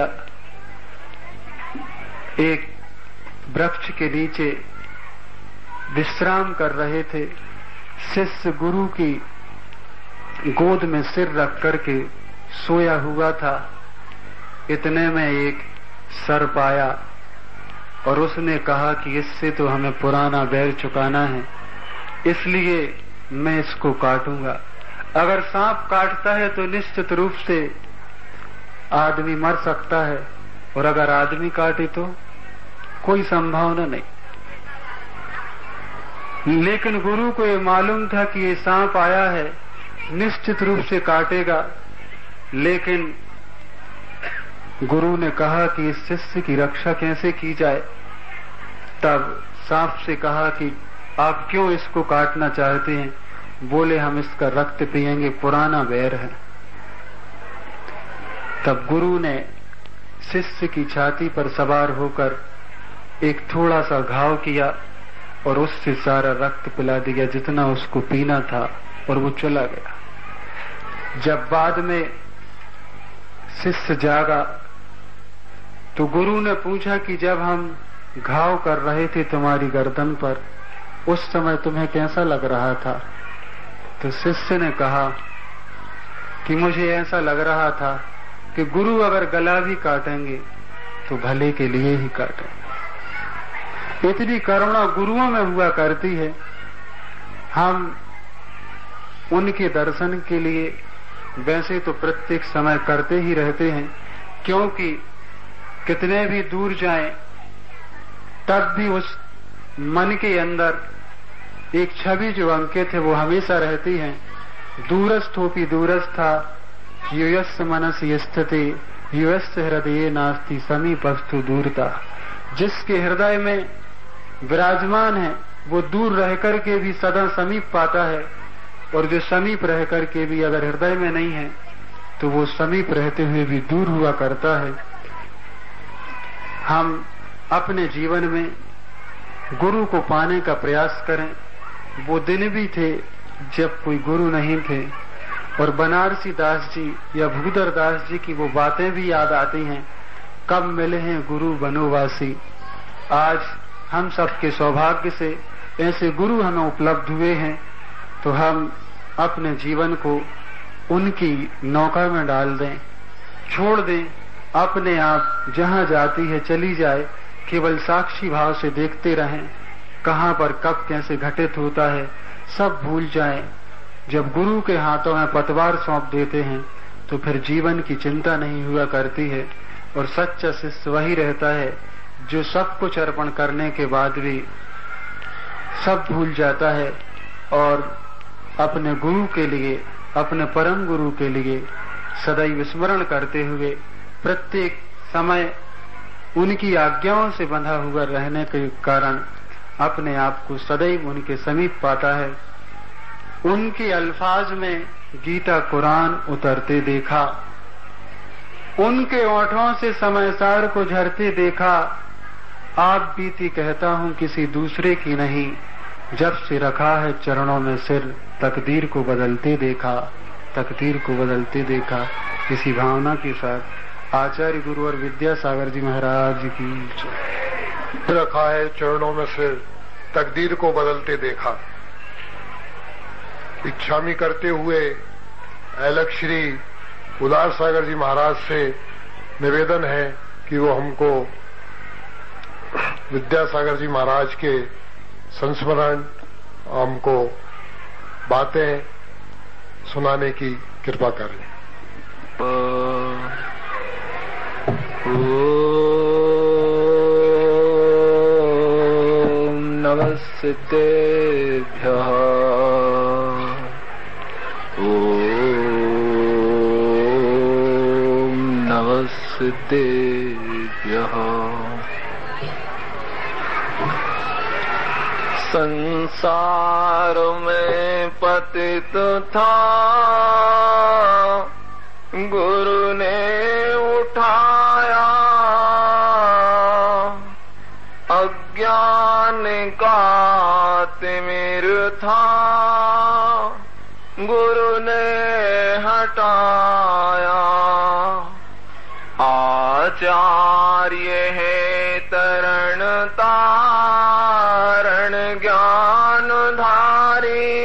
एक वृक्ष के नीचे विश्राम कर रहे थे। शिष्य गुरु की गोद में सिर रख करके सोया हुआ था। इतने में एक सर्प आया और उसने कहा कि इससे तो हमें पुराना बैर चुकाना है, इसलिए मैं इसको काटूंगा। अगर सांप काटता है तो निश्चित रूप से आदमी मर सकता है, और अगर आदमी काटे तो कोई संभावना नहीं। लेकिन गुरु को ये मालूम था कि ये सांप आया है, निश्चित रूप से काटेगा। लेकिन गुरु ने कहा कि इस शिष्य की रक्षा कैसे की जाए। तब सांप से कहा कि आप क्यों इसको काटना चाहते हैं? बोले हम इसका रक्त पिएंगे, पुराना बैर है। तब गुरु ने शिष्य की छाती पर सवार होकर एक थोड़ा सा घाव किया और उससे सारा रक्त पिला दिया जितना उसको पीना था, और वो चला गया। जब बाद में शिष्य जागा तो गुरु ने पूछा कि जब हम घाव कर रहे थे तुम्हारी गर्दन पर, उस समय तुम्हें कैसा लग रहा था? तो शिष्य ने कहा कि मुझे ऐसा लग रहा था कि गुरु अगर गला भी काटेंगे तो भले के लिए ही काटेंगे। इतनी करुणा गुरुओं में हुआ करती है। हम उनके दर्शन के लिए वैसे तो प्रत्येक समय करते ही रहते हैं, क्योंकि कितने भी दूर जाएं तब भी उस मन के अंदर एक छवि जो अंकित है वो हमेशा रहती है। दूरस्थोपि दूरस्था यूयस्य मनसि स्थिति यूयस्य हृदये नास्ति समीपस्थु दूरता। जिसके हृदय में विराजमान है वो दूर रह करके भी सदा समीप पाता है, और जो समीप रह करके भी अगर हृदय में नहीं है तो वो समीप रहते हुए भी दूर हुआ करता है। हम अपने जीवन में गुरु को पाने का प्रयास करें। वो दिन भी थे जब कोई गुरु नहीं थे, और बनारसी दास जी या भूधर दास जी की वो बातें भी याद आती हैं, कब मिले हैं गुरु बनोवासी। आज हम सबके सौभाग्य से ऐसे गुरु हमें उपलब्ध हुए हैं, तो हम अपने जीवन को उनकी नौका में डाल दें, छोड़ दें। अपने आप जहां जाती है चली जाए, केवल साक्षी भाव से देखते रहें, कहां पर कब कैसे घटित होता है सब भूल जाएं। जब गुरु के हाथों में पतवार सौंप देते हैं तो फिर जीवन की चिंता नहीं हुआ करती है, और सच्चा शिष्य वही रहता है जो सब कुछ अर्पण करने के बाद भी सब भूल जाता है, और अपने गुरु के लिए, अपने परम गुरु के लिए सदैव स्मरण करते हुए प्रत्येक समय उनकी आज्ञाओं से बंधा हुआ रहने के कारण अपने आप को सदैव उनके समीप पाता है। उनके अल्फाज में गीता कुरान उतरते देखा, उनके ओठों से समय सार को झरते देखा। आप बीती कहता हूं किसी दूसरे की नहीं, जब से रखा है चरणों में सिर, तकदीर को बदलते देखा, तकदीर को बदलते देखा। इसी भावना के साथ आचार्य गुरु और विद्यासागर जी महाराज की
रखा है चरणों में सिर, तकदीर को बदलते देखा। इच्छामी करते हुए अलग श्री उदार सागर जी महाराज से निवेदन है कि वो हमको विद्यासागर जी महाराज के संस्मरण, हमको बातें सुनाने की कृपा करें।
ओम नमस्तेभ्यः। ओम नमस्तेभ्यः। संसार में पतित था, गुरु ने उठाया, अज्ञान का तिमिर था, गुरु ने हटाया। आचार्य है तरण तारण ज्ञान धारी,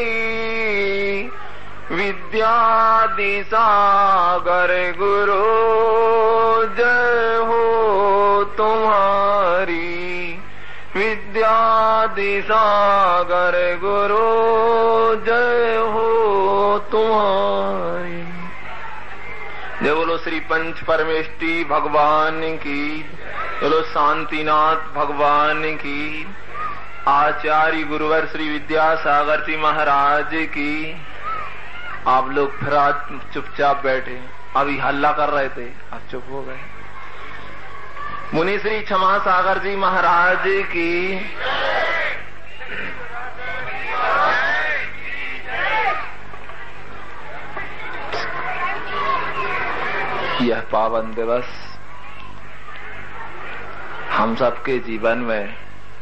विद्यादि सागर गुरु जय हो तुम्हारी, विद्यादि सागर गुरु जय हो तुम्हारी। जय बोलो श्री पंच परमेष्टि भगवान की, बोलो शांतिनाथ भगवान की, आचार्य गुरुवर श्री विद्यासागर जी महाराज की। आप लोग फिर आज चुपचाप बैठे, अभी हल्ला कर रहे थे, अब चुप हो गए। मुनि श्री क्षमा सागर जी महाराज की। यह पावन दिवस हम सबके जीवन में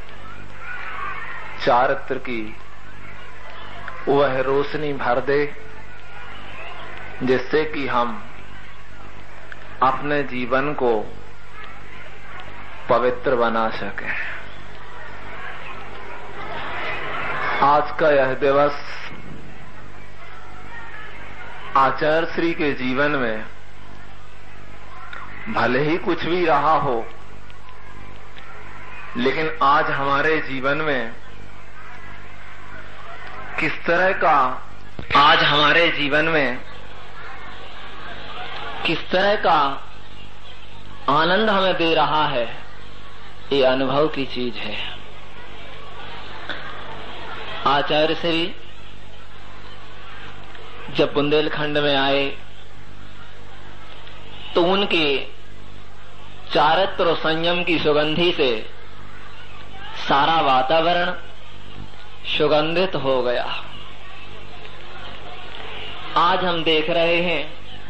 चारित्र की वह रोशनी भर दे जिससे कि हम अपने जीवन को पवित्र बना सकें। आज का यह दिवस आचार्य श्री के जीवन में भले ही कुछ भी रहा हो, लेकिन आज हमारे जीवन में किस तरह का आज हमारे जीवन में किस तरह का आनंद हमें दे रहा है, ये अनुभव की चीज है। आचार्य श्री जब बुंदेलखंड में आए तो उनके चारित्र और संयम की सुगंधी से सारा वातावरण सुगंधित हो गया। आज हम देख रहे हैं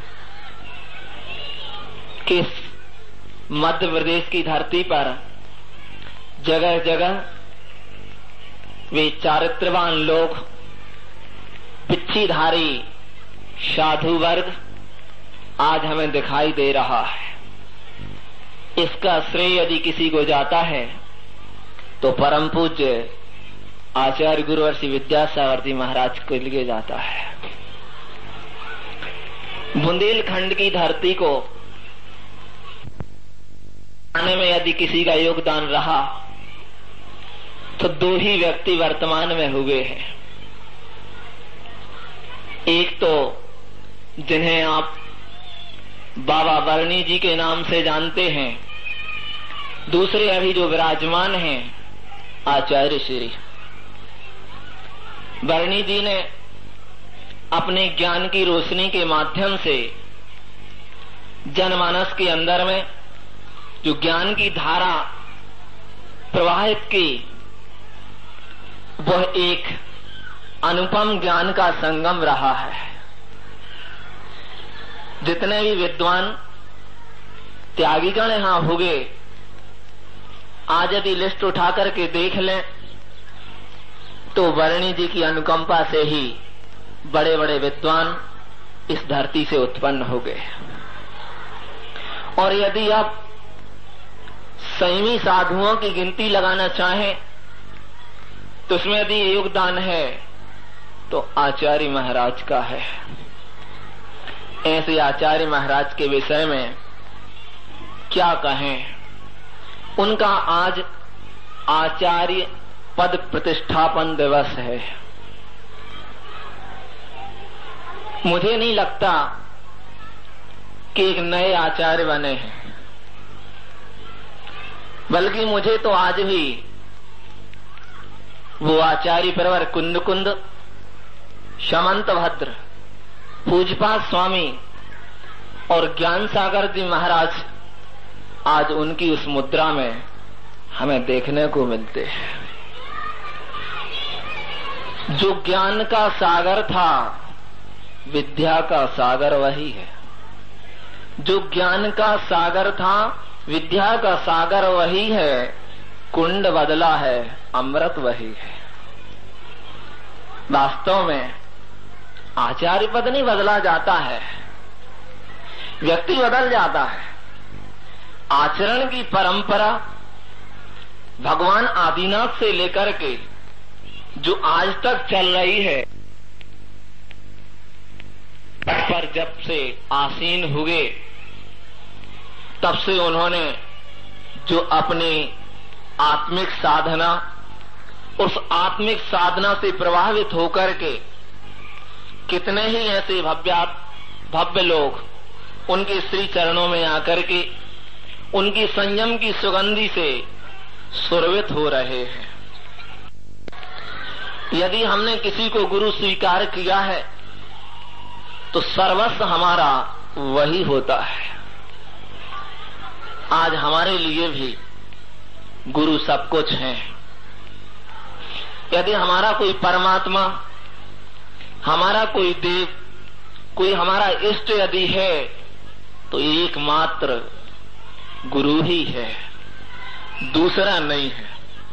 कि मध्य प्रदेश की धरती पर जगह जगह वे चारित्रवान लोग, पिच्छीधारी साधु वर्ग आज हमें दिखाई दे रहा है। इसका श्रेय यदि किसी को जाता है तो परम पूज्य आचार्य गुरुवर श्री विद्यासागर जी महाराज के लिए जाता है। बुंदेलखंड की धरती को आने में यदि किसी का योगदान रहा तो दो ही व्यक्ति वर्तमान में हुए हैं। एक तो जिन्हें आप बाबा बरनी जी के नाम से जानते हैं, दूसरे अभी जो विराजमान हैं आचार्य श्री बरनी जी ने अपने ज्ञान की रोशनी के माध्यम से जनमानस के अंदर में जो ज्ञान की धारा प्रवाहित की, वह एक अनुपम ज्ञान का संगम रहा है। जितने भी विद्वान त्यागीगण यहां हुए, आज यदि लिस्ट उठा करके देख लें तो बरनी जी की अनुकंपा से ही बड़े बड़े विद्वान इस धरती से उत्पन्न हो गए। और यदि आप संयमी साधुओं की गिनती लगाना चाहें तो उसमें यदि योगदान है तो आचार्य महाराज का है। ऐसे आचार्य महाराज के विषय में क्या कहें। उनका आज आचार्य पद प्रतिष्ठापन दिवस है। मुझे नहीं लगता कि एक नए आचार्य बने हैं, बल्कि मुझे तो आज भी वो आचार्य परवर कुंद कुंद शमंत भद्र पूजपाद स्वामी और ज्ञान सागर जी महाराज आज उनकी उस मुद्रा में हमें देखने को मिलते हैं। जो ज्ञान का सागर था, विद्या का सागर वही है। जो ज्ञान का सागर था, विद्या का सागर वही है। कुंड बदला है, अमृत वही है। वास्तव में आचार्य पद नहीं बदला जाता है, व्यक्ति बदल जाता है। आचरण की परंपरा भगवान आदिनाथ से लेकर के जो आज तक चल रही है, पर जब से आसीन हुए तब से उन्होंने जो अपनी आत्मिक साधना, उस आत्मिक साधना से प्रभावित होकर के कितने ही ऐसे भव्य भव्य लोग उनके श्री चरणों में आकर के उनकी संयम की सुगंधी से सुरभित हो रहे हैं। यदि हमने किसी को गुरु स्वीकार किया है तो सर्वस्व हमारा वही होता है। आज हमारे लिए भी गुरु सब कुछ है। यदि हमारा कोई परमात्मा, हमारा कोई देव, कोई हमारा इष्ट यदि है तो एकमात्र गुरु ही है, दूसरा नहीं है।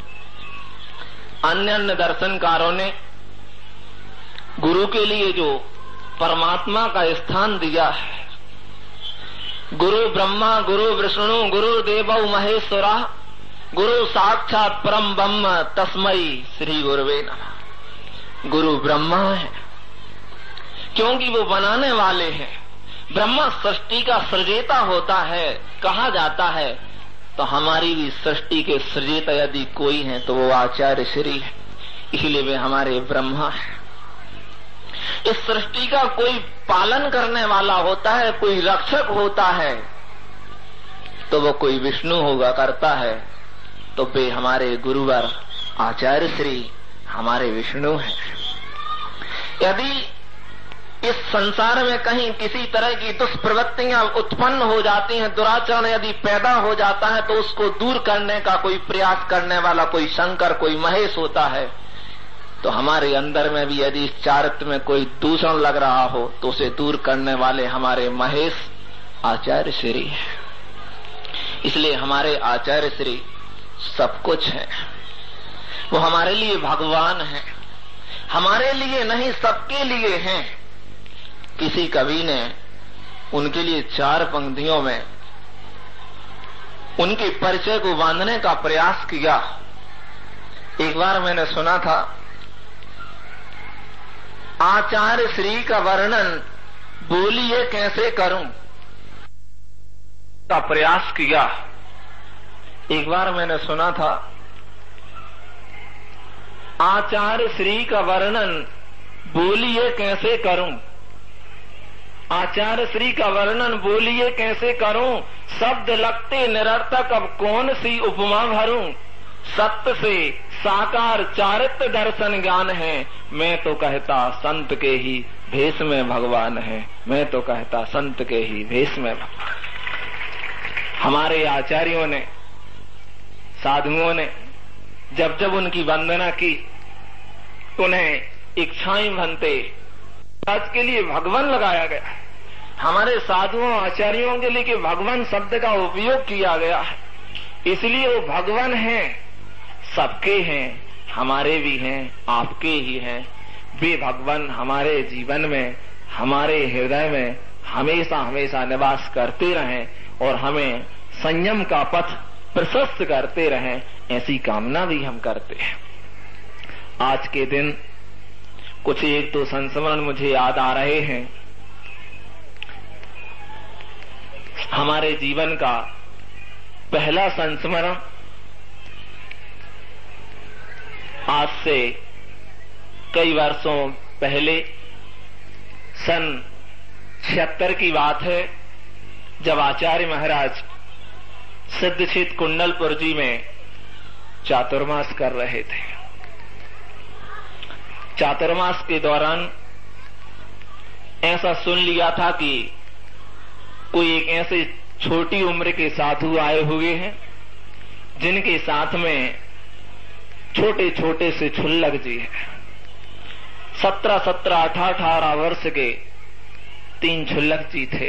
अन्य अन्य दर्शनकारों ने गुरु के लिए जो परमात्मा का स्थान दिया है, गुरु ब्रह्मा गुरु विष्णु गुरु देवो महेश्वरा गुरु साक्षात परम ब्रह्म तस्मै श्री गुरुवे नमः। गुरु ब्रह्मा है क्योंकि वो बनाने वाले हैं। ब्रह्मा सृष्टि का सृजेता होता है, कहा जाता है। तो हमारी भी सृष्टि के सृजेता यदि कोई है तो वो आचार्य श्री है, इसलिए वे हमारे ब्रह्मा है। इस सृष्टि का कोई पालन करने वाला होता है, कोई रक्षक होता है, तो वो कोई विष्णु होगा करता है, तो वे हमारे गुरुवर आचार्य श्री हमारे विष्णु हैं। यदि इस संसार में कहीं किसी तरह की दुष्प्रवृत्तियां उत्पन्न हो जाती हैं, दुराचरण यदि पैदा हो जाता है, तो उसको दूर करने का कोई प्रयास करने वाला कोई शंकर, कोई महेश होता है। तो हमारे अंदर में भी यदि इस चारित्र में कोई दूषण लग रहा हो तो उसे दूर करने वाले हमारे महेश आचार्य श्री है। इसलिए हमारे आचार्य श्री सब कुछ है। वो हमारे लिए भगवान है, हमारे लिए नहीं सबके लिए हैं। किसी कवि ने उनके लिए चार पंक्तियों में उनके परिचय को बांधने का प्रयास किया। एक बार मैंने सुना था, आचार्य श्री का वर्णन बोलिए कैसे करूं का प्रयास किया। एक बार मैंने सुना था, आचार्य श्री का वर्णन बोलिए कैसे करूं, आचार्य श्री का वर्णन बोलिए कैसे करूं, शब्द लगते निरर्थक अब कौन सी उपमा भरूं, सत्य से साकार चारित्र दर्शन ज्ञान है, मैं तो कहता संत के ही भेष में भगवान है, मैं तो कहता संत के ही भेष में भगवान। हमारे आचार्यों ने, साधुओं ने जब जब उनकी वंदना की, उन्हें इच्छाएं बनते आज के लिए भगवान लगाया गया है। हमारे साधुओं आचार्यों के लिए कि भगवान शब्द का उपयोग किया गया है, इसलिए वो भगवान हैं, सबके हैं, हमारे भी हैं, आपके ही हैं। वे भगवान हमारे जीवन में, हमारे हृदय में हमेशा हमेशा निवास करते रहें और हमें संयम का पथ प्रशस्त करते रहें, ऐसी कामना भी हम करते हैं। आज के दिन कुछ एक तो संस्मरण मुझे याद आ रहे हैं। हमारे जीवन का पहला संस्मरण आज से कई वर्षों पहले सन छिहत्तर की बात है, जब आचार्य महाराज सिद्धक्षेत्र कुंडलपुर जी में चातुर्मास कर रहे थे। चातुर्मास के दौरान ऐसा सुन लिया था कि कोई एक ऐसे छोटी उम्र के साधु आए हुए हैं जिनके साथ में छोटे छोटे से छुल्लक जी हैं। सत्रह सत्रह अठारह अठारह वर्ष के तीन छुल्लक जी थे।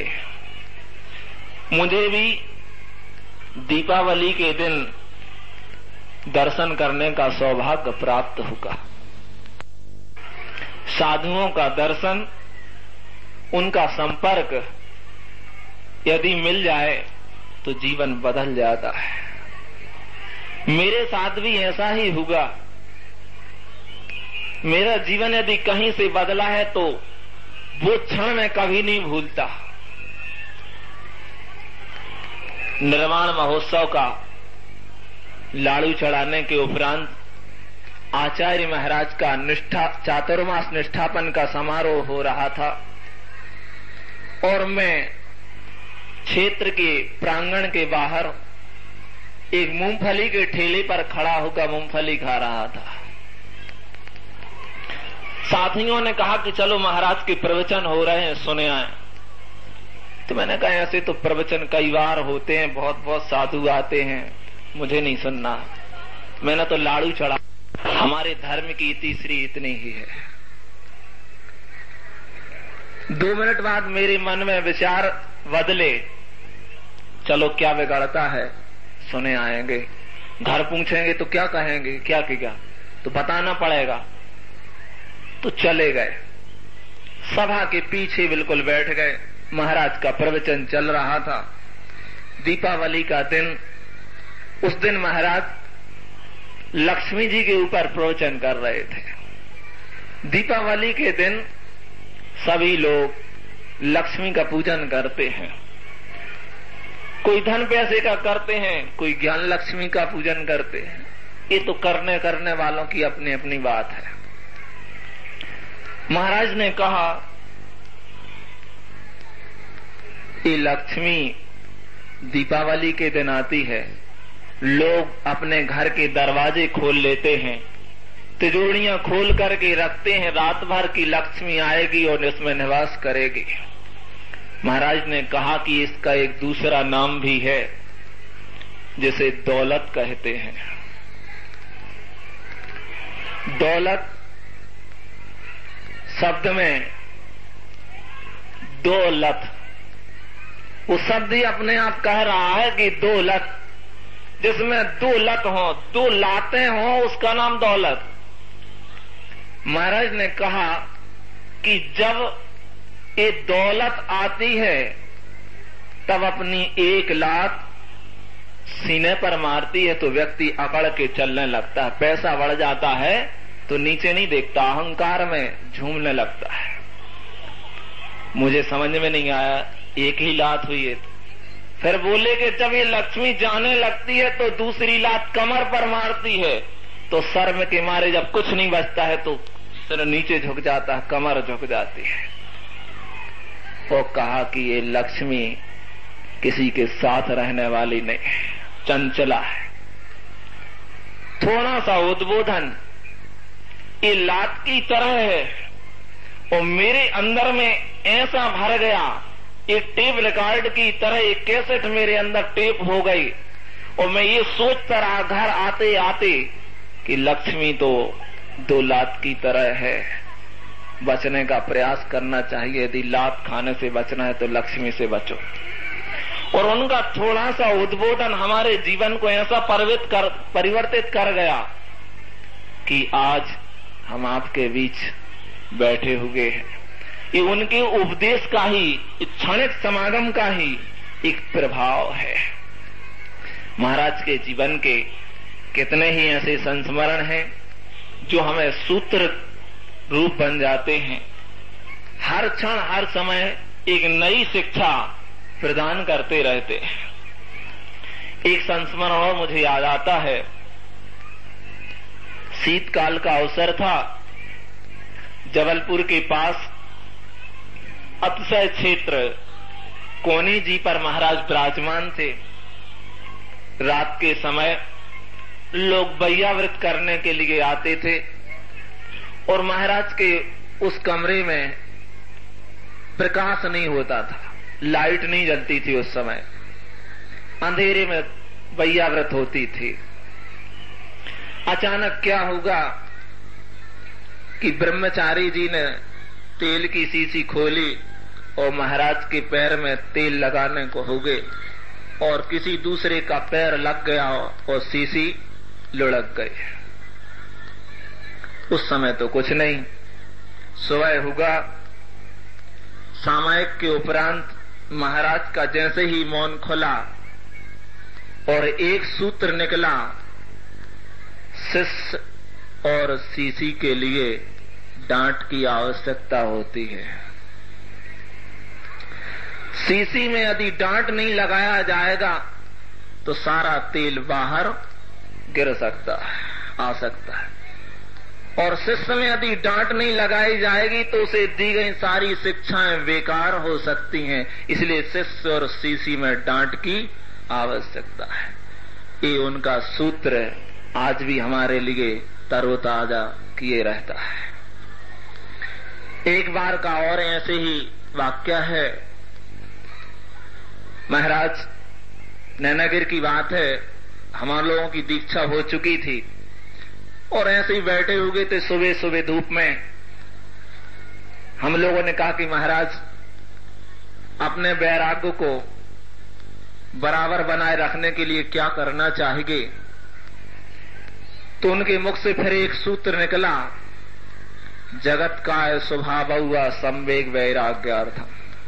मुझे भी दीपावली के दिन दर्शन करने का सौभाग्य प्राप्त होगा। साधुओं का दर्शन, उनका संपर्क यदि मिल जाए तो जीवन बदल जाता है। मेरे साथ भी ऐसा ही हुआ। मेरा जीवन यदि कहीं से बदला है तो वो क्षण मैं कभी नहीं भूलता। निर्वाण महोत्सव का लाड़ू चढ़ाने के उपरांत आचार्य महाराज का निष्ठा चातुर्मास निष्ठापन का समारोह हो रहा था और मैं क्षेत्र के प्रांगण के बाहर एक मूंगफली के ठेले पर खड़ा होकर मूंगफली खा रहा था। साथियों ने कहा कि चलो महाराज के प्रवचन हो रहे हैं, सुने आए। तो मैंने कहा ऐसे तो प्रवचन कई बार होते हैं, बहुत बहुत साधु आते हैं, मुझे नहीं सुनना। मैंने तो लाड़ू चढ़ा, हमारे धर्म की तीसरी इतनी ही है। दो मिनट बाद मेरे मन में विचार बदले, चलो क्या बिगड़ता है, सुने आएंगे, घर पूछेंगे तो क्या कहेंगे, क्या किया तो बताना पड़ेगा। तो चले गए, सभा के पीछे बिल्कुल बैठ गए। महाराज का प्रवचन चल रहा था। दीपावली का दिन, उस दिन महाराज लक्ष्मी जी के ऊपर प्रवचन कर रहे थे। दीपावली के दिन सभी लोग लक्ष्मी का पूजन करते हैं, कोई धन पैसे का करते हैं, कोई ज्ञान लक्ष्मी का पूजन करते हैं। ये तो करने करने वालों की अपनी अपनी बात है। महाराज ने कहा ये लक्ष्मी दीपावली के दिन आती है, लोग अपने घर के दरवाजे खोल लेते हैं, तिजोरियां खोल करके रखते हैं, रात भर की लक्ष्मी आएगी और इसमें निवास करेगी। महाराज ने कहा कि इसका एक दूसरा नाम भी है, जिसे दौलत कहते हैं। दौलत शब्द में दौलत, वो शब्द ही अपने आप कह रहा है कि दौलत, जिसमें दो लत हो, दो लाते हो, उसका नाम दौलत। महाराज ने कहा कि जब ये दौलत आती है तब अपनी एक लात सीने पर मारती है तो व्यक्ति अकड़ के चलने लगता है। पैसा बढ़ जाता है तो नीचे नहीं देखता, अहंकार में झूमने लगता है। मुझे समझ में नहीं आया, एक ही लात हुई है। फिर बोले कि जब ये लक्ष्मी जाने लगती है तो दूसरी लात कमर पर मारती है, तो शर्म के मारे जब कुछ नहीं बचता है तो सिर नीचे झुक जाता है, कमर झुक जाती है। वो कहा कि ये लक्ष्मी किसी के साथ रहने वाली नहीं, चंचला है। थोड़ा सा उद्बोधन ये लात की तरह है, और मेरे अंदर में ऐसा भर गया, एक टेप रिकॉर्ड की तरह एक कैसेट मेरे अंदर टेप हो गई, और मैं ये सोचता रहा घर आते आते कि लक्ष्मी तो दो लात की तरह है, बचने का प्रयास करना चाहिए। यदि लात खाने से बचना है तो लक्ष्मी से बचो। और उनका थोड़ा सा उद्बोधन हमारे जीवन को ऐसा परिवर्तित कर परिवर्तित कर गया कि आज हम आपके बीच बैठे हुए हैं। ये उनके उपदेश का ही, क्षणिक समागम का ही एक प्रभाव है। महाराज के जीवन के कितने ही ऐसे संस्मरण हैं जो हमें सूत्र रूप बन जाते हैं। हर क्षण हर समय एक नई शिक्षा प्रदान करते रहते हैं। एक संस्मरण और मुझे याद आता है, शीतकाल का अवसर था। जबलपुर के पास अतिशय क्षेत्र कोनी जी पर महाराज विराजमान थे। रात के समय लोग बैयाव्रत करने के लिए आते थे, और महाराज के उस कमरे में प्रकाश नहीं होता था, लाइट नहीं जलती थी। उस समय अंधेरे में बैयाव्रत होती थी। अचानक क्या होगा कि ब्रह्मचारी जी ने तेल की शीशी खोली और महाराज के पैर में तेल लगाने को हो गए, और किसी दूसरे का पैर लग गया और शीशी लुढ़क गई। उस समय तो कुछ नहीं। सुबह हुआ, सामायिक के उपरांत महाराज का जैसे ही मौन खुला और एक सूत्र निकला, शिष्य और शीशी के लिए डांट की आवश्यकता होती है। शीशी में यदि डांट नहीं लगाया जाएगा तो सारा तेल बाहर गिर सकता है, आ सकता है। और शिष्य में यदि डांट नहीं लगाई जाएगी तो उसे दी गई सारी शिक्षाएं बेकार हो सकती हैं। इसलिए शिष्य और शीशी में डांट की आवश्यकता है। ये उनका सूत्र आज भी हमारे लिए तरोताजा किए रहता है। एक बार का और ऐसे ही वाक्य है। महाराज, नैनागिर की बात है, हम लोगों की दीक्षा हो चुकी थी और ऐसे ही बैठे हुए थे सुबह सुबह धूप में। हम लोगों ने कहा कि महाराज, अपने वैराग्य को बराबर बनाए रखने के लिए क्या करना चाहिए? तो उनके मुख से फिर एक सूत्र निकला, जगत का स्वभाव हुआ संवेग वैराग्यार्थम।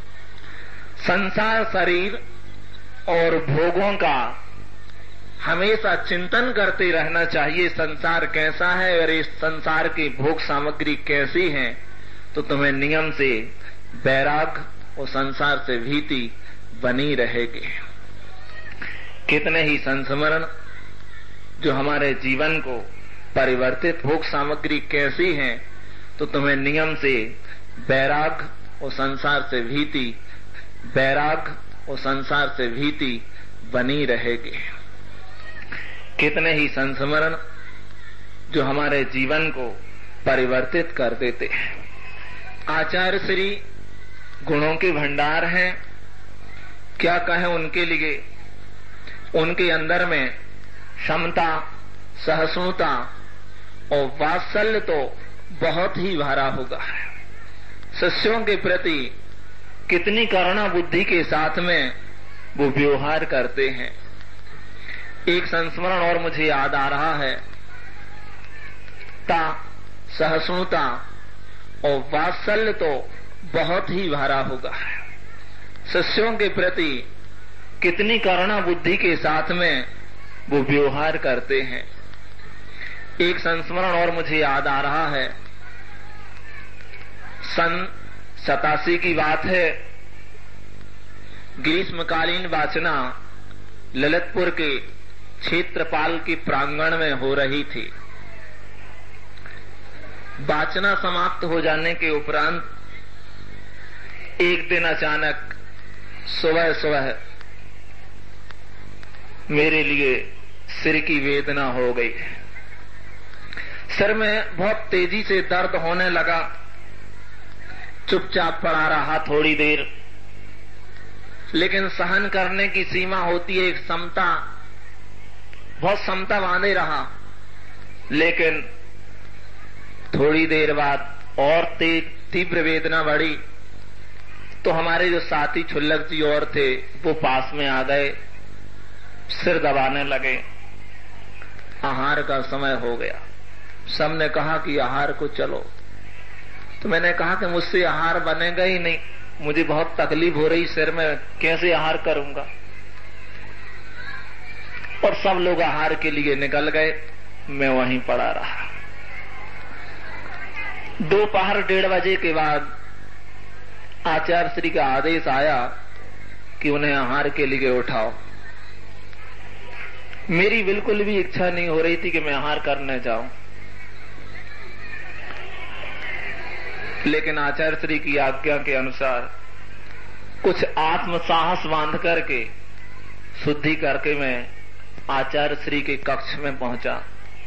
संसार शरीर और भोगों का हमेशा चिंतन करते रहना चाहिए, संसार कैसा है और इस संसार की भोग सामग्री कैसी है, तो तुम्हें नियम से वैराग और संसार से भीति बनी रहेगी। कितने ही संस्मरण जो हमारे जीवन को परिवर्तित, भोग सामग्री कैसी है, तो तुम्हें नियम से वैराग और संसार से भीति, वैराग और संसार से भीति बनी रहेगी। कितने ही संस्मरण जो हमारे जीवन को परिवर्तित कर देते हैं। आचार्य श्री गुणों के भंडार हैं, क्या कहें उनके लिए। उनके अंदर में क्षमता, सहिष्णुता और वात्सल्य तो बहुत ही भरा होगा। शिष्यों के प्रति कितनी करुणा बुद्धि के साथ में वो व्यवहार करते हैं। एक संस्मरण और मुझे याद आ रहा है, ता सहिष्णुता और वात्सल्य तो बहुत ही भरा होगा। शिष्यों के प्रति कितनी करुणा बुद्धि के साथ में वो व्यवहार करते हैं। एक संस्मरण और मुझे याद आ रहा है, सन सतासी की बात है, ग्रीष्मकालीन वाचना ललितपुर के क्षेत्रपाल के प्रांगण में हो रही थी। वाचना समाप्त हो जाने के उपरांत एक दिन अचानक सुबह सुबह मेरे लिए सिर की वेदना हो गई। सिर में बहुत तेजी से दर्द होने लगा। चुपचाप पड़ा रहा थोड़ी देर, लेकिन सहन करने की सीमा होती है, एक समता, बहुत समता बांधे रहा। लेकिन थोड़ी देर बाद और तीव्र वेदना बढ़ी, तो हमारे जो साथी छुल्लक जी और थे वो पास में आ गए, सिर दबाने लगे। आहार का समय हो गया। सबने कहा कि आहार को चलो, तो मैंने कहा कि मुझसे आहार बनेगा ही नहीं, मुझे बहुत तकलीफ हो रही सिर में, कैसे आहार करूंगा। और सब लोग आहार के लिए निकल गए, मैं वहीं पड़ा रहा। दोपहर डेढ़ बजे के बाद आचार्य श्री का आदेश आया कि उन्हें आहार के लिए उठाओ। मेरी बिल्कुल भी इच्छा नहीं हो रही थी कि मैं आहार करने जाऊं, लेकिन आचार्य श्री की आज्ञा के अनुसार कुछ आत्म साहस बांध करके, शुद्धि करके मैं आचार्य श्री के कक्ष में पहुंचा।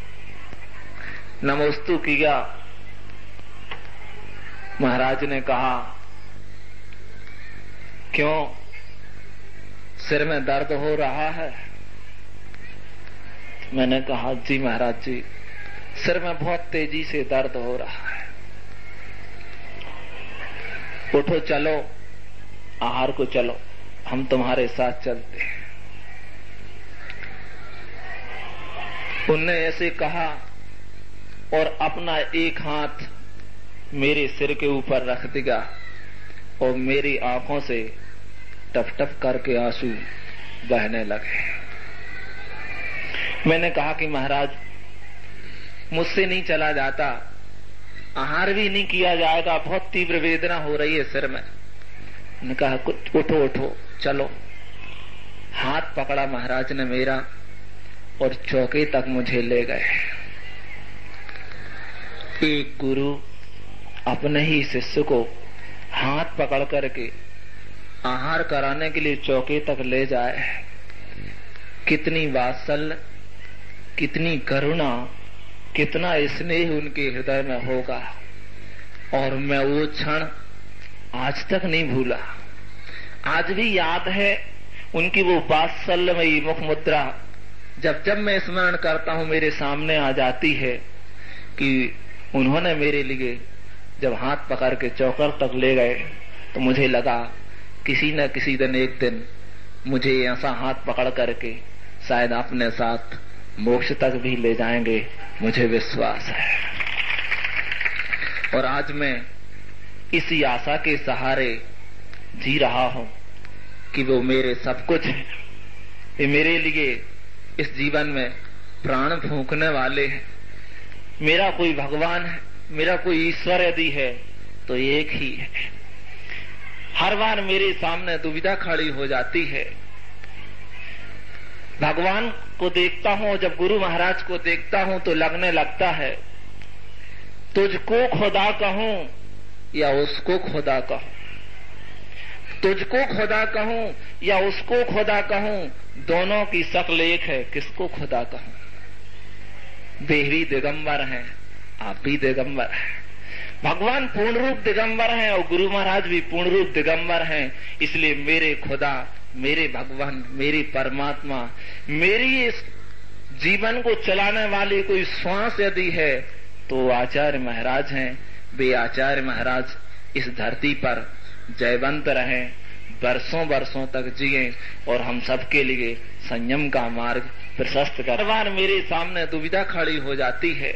नमोस्तु किया। महाराज ने कहा, क्यों सिर में दर्द हो रहा है? मैंने कहा, जी महाराज जी, सिर में बहुत तेजी से दर्द हो रहा है। उठो, चलो, आहार को चलो, हम तुम्हारे साथ चलते हैं। उनने ऐसे कहा और अपना एक हाथ मेरे सिर के ऊपर रख दिया और मेरी आंखों से टप टप करके आंसू बहने लगे। मैंने कहा कि महाराज, मुझसे नहीं चला जाता, आहार भी नहीं किया जाएगा, बहुत तीव्र वेदना हो रही है सिर में। उन्होंने कहा, उठो उठो, चलो। हाथ पकड़ा महाराज ने मेरा और चौके तक मुझे ले गए। एक गुरु अपने ही शिष्य को हाथ पकड़ करके आहार कराने के लिए चौके तक ले जाए, कितनी वात्सल्य, कितनी करुणा, कितना स्नेह उनके हृदय में होगा। और मैं वो क्षण आज तक नहीं भूला, आज भी याद है। उनकी वो वात्सल्यमयी मुख मुद्रा जब जब मैं स्मरण करता हूं मेरे सामने आ जाती है कि उन्होंने मेरे लिए जब हाथ पकड़ के चौकर तक ले गए तो मुझे लगा किसी न किसी दिन एक दिन मुझे ऐसा हाथ पकड़ करके शायद अपने साथ मोक्ष तक भी ले जाएंगे, मुझे विश्वास है। और आज मैं इसी आशा के सहारे जी रहा हूं कि वो मेरे सब कुछ है, ये मेरे लिए इस जीवन में प्राण फूंकने वाले हैं। मेरा कोई भगवान है, मेरा कोई ईश्वर यदि है तो एक ही है। हर बार मेरे सामने दुविधा खड़ी हो जाती है। भगवान को देखता हूं, जब गुरु महाराज को देखता हूं तो लगने लगता है तुझको खुदा कहूं या उसको खुदा कहूं, तुझको खुदा कहूं या उसको खुदा कहूं, दोनों की शक्ल एक है, किसको खुदा कहूं। वे भी दिगंबर हैं, आप भी दिगंबर हैं। भगवान पूर्ण रूप दिगंबर हैं और गुरु महाराज भी पूर्ण रूप दिगंबर हैं। इसलिए मेरे खुदा, मेरे भगवान, मेरी परमात्मा, मेरी इस जीवन को चलाने वाली कोई श्वास यदि है तो आचार्य महाराज हैं। वे आचार्य महाराज इस धरती पर जयवंत रहें, वर्षों वर्षों तक जिए और हम सबके लिए संयम का मार्ग प्रशस्त कर। बार मेरे सामने दुविधा खड़ी हो जाती है।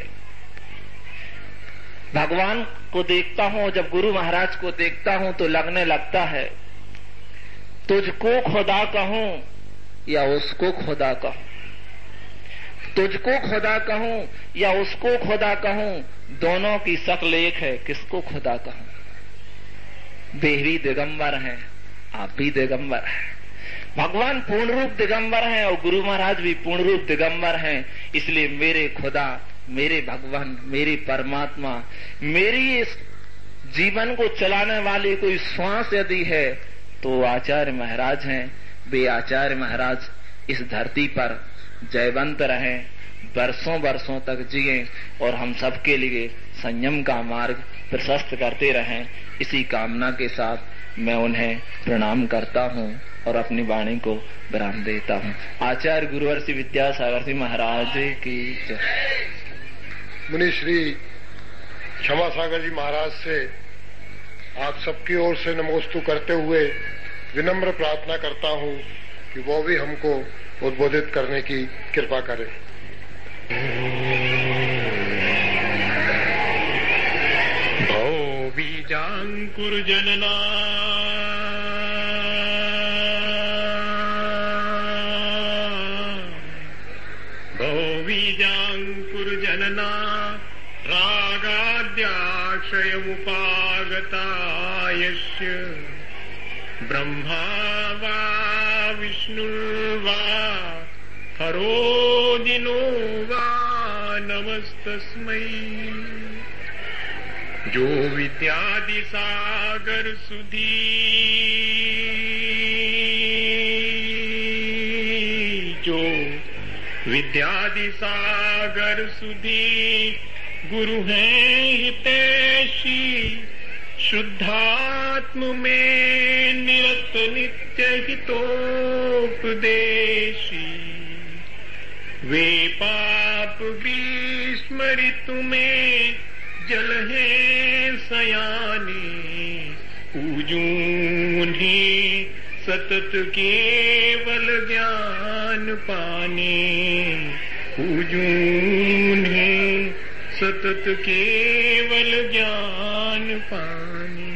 भगवान को देखता हूं, जब गुरु महाराज को देखता हूं तो लगने लगता है तुझको खुदा कहूं या उसको खुदा कहूं, तुझको खुदा कहूं या उसको खुदा कहूं, दोनों की शक्ल एक है, किसको खुदा कहूं। वे भी दिगंबर हैं, आप भी दिगंबर हैं। भगवान पूर्ण रूप दिगंबर हैं और गुरु महाराज भी पूर्ण रूप दिगंबर हैं। इसलिए मेरे खुदा, मेरे भगवान, मेरी परमात्मा, मेरी इस जीवन को चलाने वाली कोई श्वास यदि है तो आचार्य महाराज हैं। वे आचार्य महाराज इस धरती पर जयवंत रहें, वर्षों वर्षों तक जिए और हम सबके लिए संयम का मार्ग प्रशस्त करते रहें। इसी कामना के साथ मैं उन्हें प्रणाम करता हूं और अपनी वाणी को विराम देता हूं। आचार्य गुरुवर्षि विद्यासागर जी महाराज की जय।
मुनि श्री क्षमा सागर जी महाराज से आप सबकी ओर से नमोस्तु करते हुए विनम्र प्रार्थना करता हूं कि वो भी हमको उद्बोधित करने की कृपा करें।
भो बीजांकुर जनना भो बीजांकुर जनना रागाद्याक्षयमुपागतायस्य ब्रह्मा वा विष्णुर्वा हरोदिनो वा नमस्तस्मै। जो विद्यादि सागर सुधी जो विद्यादि सागर सुधी गुरु हैं हितैषी, शुद्धात्म में निरत नित्य हितोपदेशी। वे पाप विस्मृत में जल है सयाने, पूजूं उन्हें सतत केवल ज्ञान पाने, पूजूं उन्हें सतत केवल ज्ञान पाने।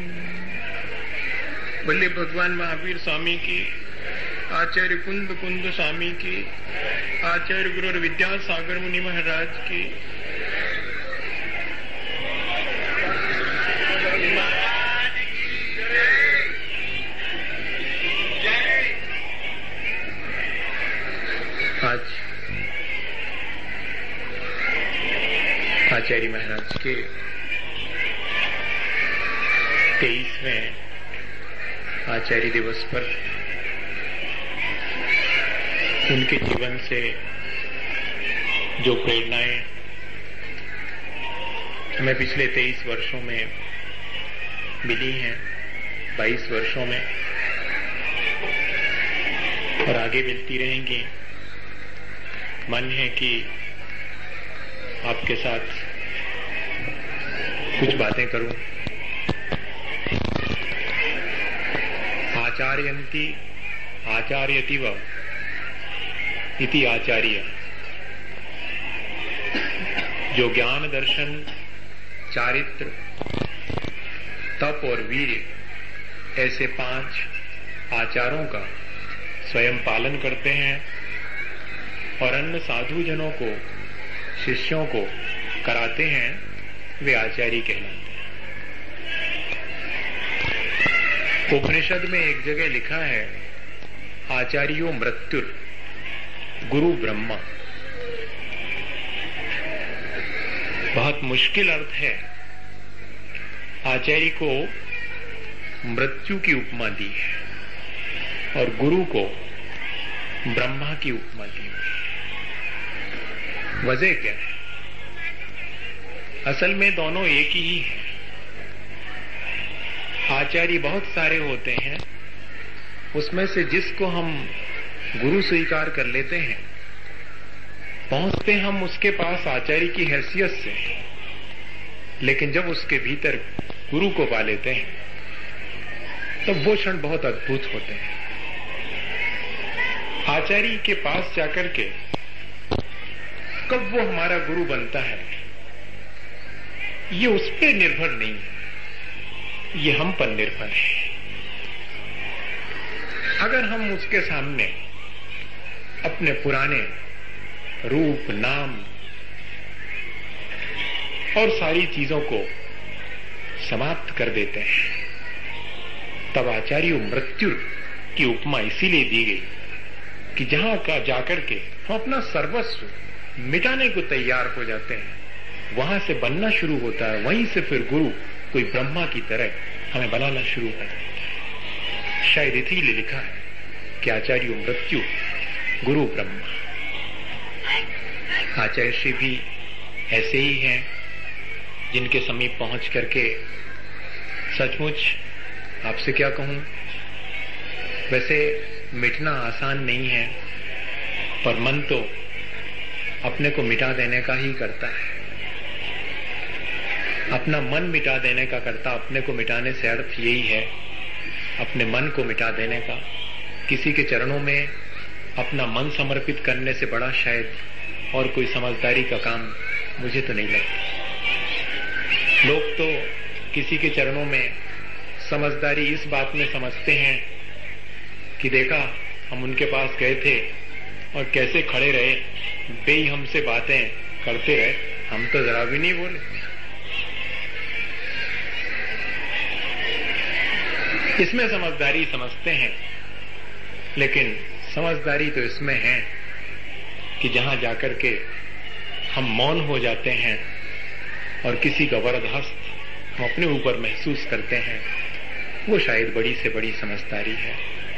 बोले भगवान महावीर स्वामी की, आचार्य कुंद कुंद स्वामी की, आचार्य गुरु और विद्यासागर मुनि महाराज की। आज आचार्य महाराज के तेईसवें आचार्य दिवस पर उनके जीवन से जो प्रेरणाएं हमें पिछले तेईस वर्षों में मिली हैं, बाईस वर्षों में,
और आगे मिलती रहेंगी। मन है कि आपके साथ कुछ बातें करूं। आचार्यन्ति आचार्यतिव इति आचार्य। जो ज्ञान, दर्शन, चारित्र, तप और वीर्य ऐसे पांच आचारों का स्वयं पालन करते हैं और अन्य साधु जनों को, शिष्यों को कराते हैं, वे आचार्य कहलाते हैं। उपनिषद में एक जगह लिखा है, आचार्यो मृत्युर गुरु ब्रह्मा। बहुत मुश्किल अर्थ है। आचार्य को मृत्यु की उपमा दी है और गुरु को ब्रह्मा की उपमा दी है। वजह क्या है? असल में दोनों एक ही है। आचार्य बहुत सारे होते हैं, उसमें से जिसको हम गुरु स्वीकार कर लेते हैं, पहुंचते हम उसके पास आचार्य की हैसियत से, लेकिन जब उसके भीतर गुरु को पा लेते हैं तब वो क्षण बहुत अद्भुत होते हैं। आचार्य के पास जाकर के कब वो हमारा गुरु बनता है, ये उस पर निर्भर नहीं है, ये हम पर निर्भर है। अगर हम उसके सामने अपने पुराने रूप, नाम और सारी चीजों को समाप्त कर देते हैं, तब आचार्य मृत्यु की उपमा इसीलिए दी गई कि जहां का जाकर के हम अपना सर्वस्व मिटाने को तैयार हो जाते हैं, वहां से बनना शुरू होता है। वहीं से फिर गुरु कोई ब्रह्मा की तरह हमें बनाना शुरू कर देता है। शायद इसीलिए लिखा है कि आचार्य मृत्यु गुरु ब्रह्मा। आचार्य श्री भी ऐसे ही हैं, जिनके समीप पहुंच करके सचमुच आपसे क्या कहूं, वैसे मिटना आसान नहीं है, पर मन तो अपने को मिटा देने का ही करता है। अपना मन मिटा देने का करता। अपने को मिटाने से अर्थ यही है, अपने मन को मिटा देने का। किसी के चरणों में अपना मन समर्पित करने से बड़ा शायद और कोई समझदारी का काम मुझे तो नहीं लगता। लोग तो किसी के चरणों में समझदारी इस बात में समझते हैं कि देखा, हम उनके पास गए थे और कैसे खड़े रहे, बेई हमसे बातें करते रहे, हम तो जरा भी नहीं बोले। इसमें समझदारी समझते हैं, लेकिन समझदारी तो इसमें है कि जहां जाकर के हम मौन हो जाते हैं और किसी का वरद हस्त हम अपने ऊपर महसूस करते हैं, वो शायद बड़ी से बड़ी समझदारी है।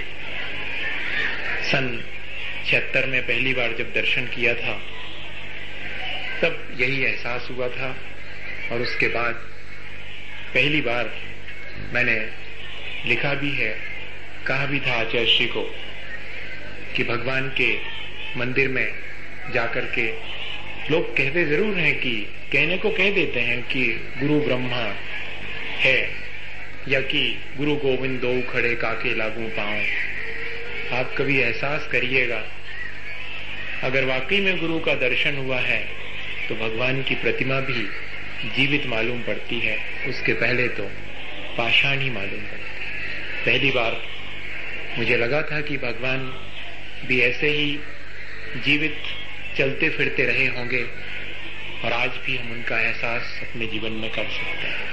सन छिहत्तर में पहली बार जब दर्शन किया था, तब यही एहसास हुआ था, और उसके बाद पहली बार मैंने लिखा भी है, कहा भी था आचार्य श्री को कि भगवान के मंदिर में जाकर के लोग कहते जरूर हैं कि कहने को कह देते हैं कि गुरु ब्रह्मा है, या कि गुरु गोविंद दो खड़े काके लागू पांव। आप कभी एहसास करिएगा, अगर वाकई में गुरु का दर्शन हुआ है तो भगवान की प्रतिमा भी जीवित मालूम पड़ती है, उसके पहले तो पाषाण ही मालूम पड़ती है। पहली बार मुझे लगा था कि भगवान भी ऐसे ही जीवित चलते फिरते रहे होंगे, और आज भी हम उनका एहसास अपने जीवन में कर सकते हैं।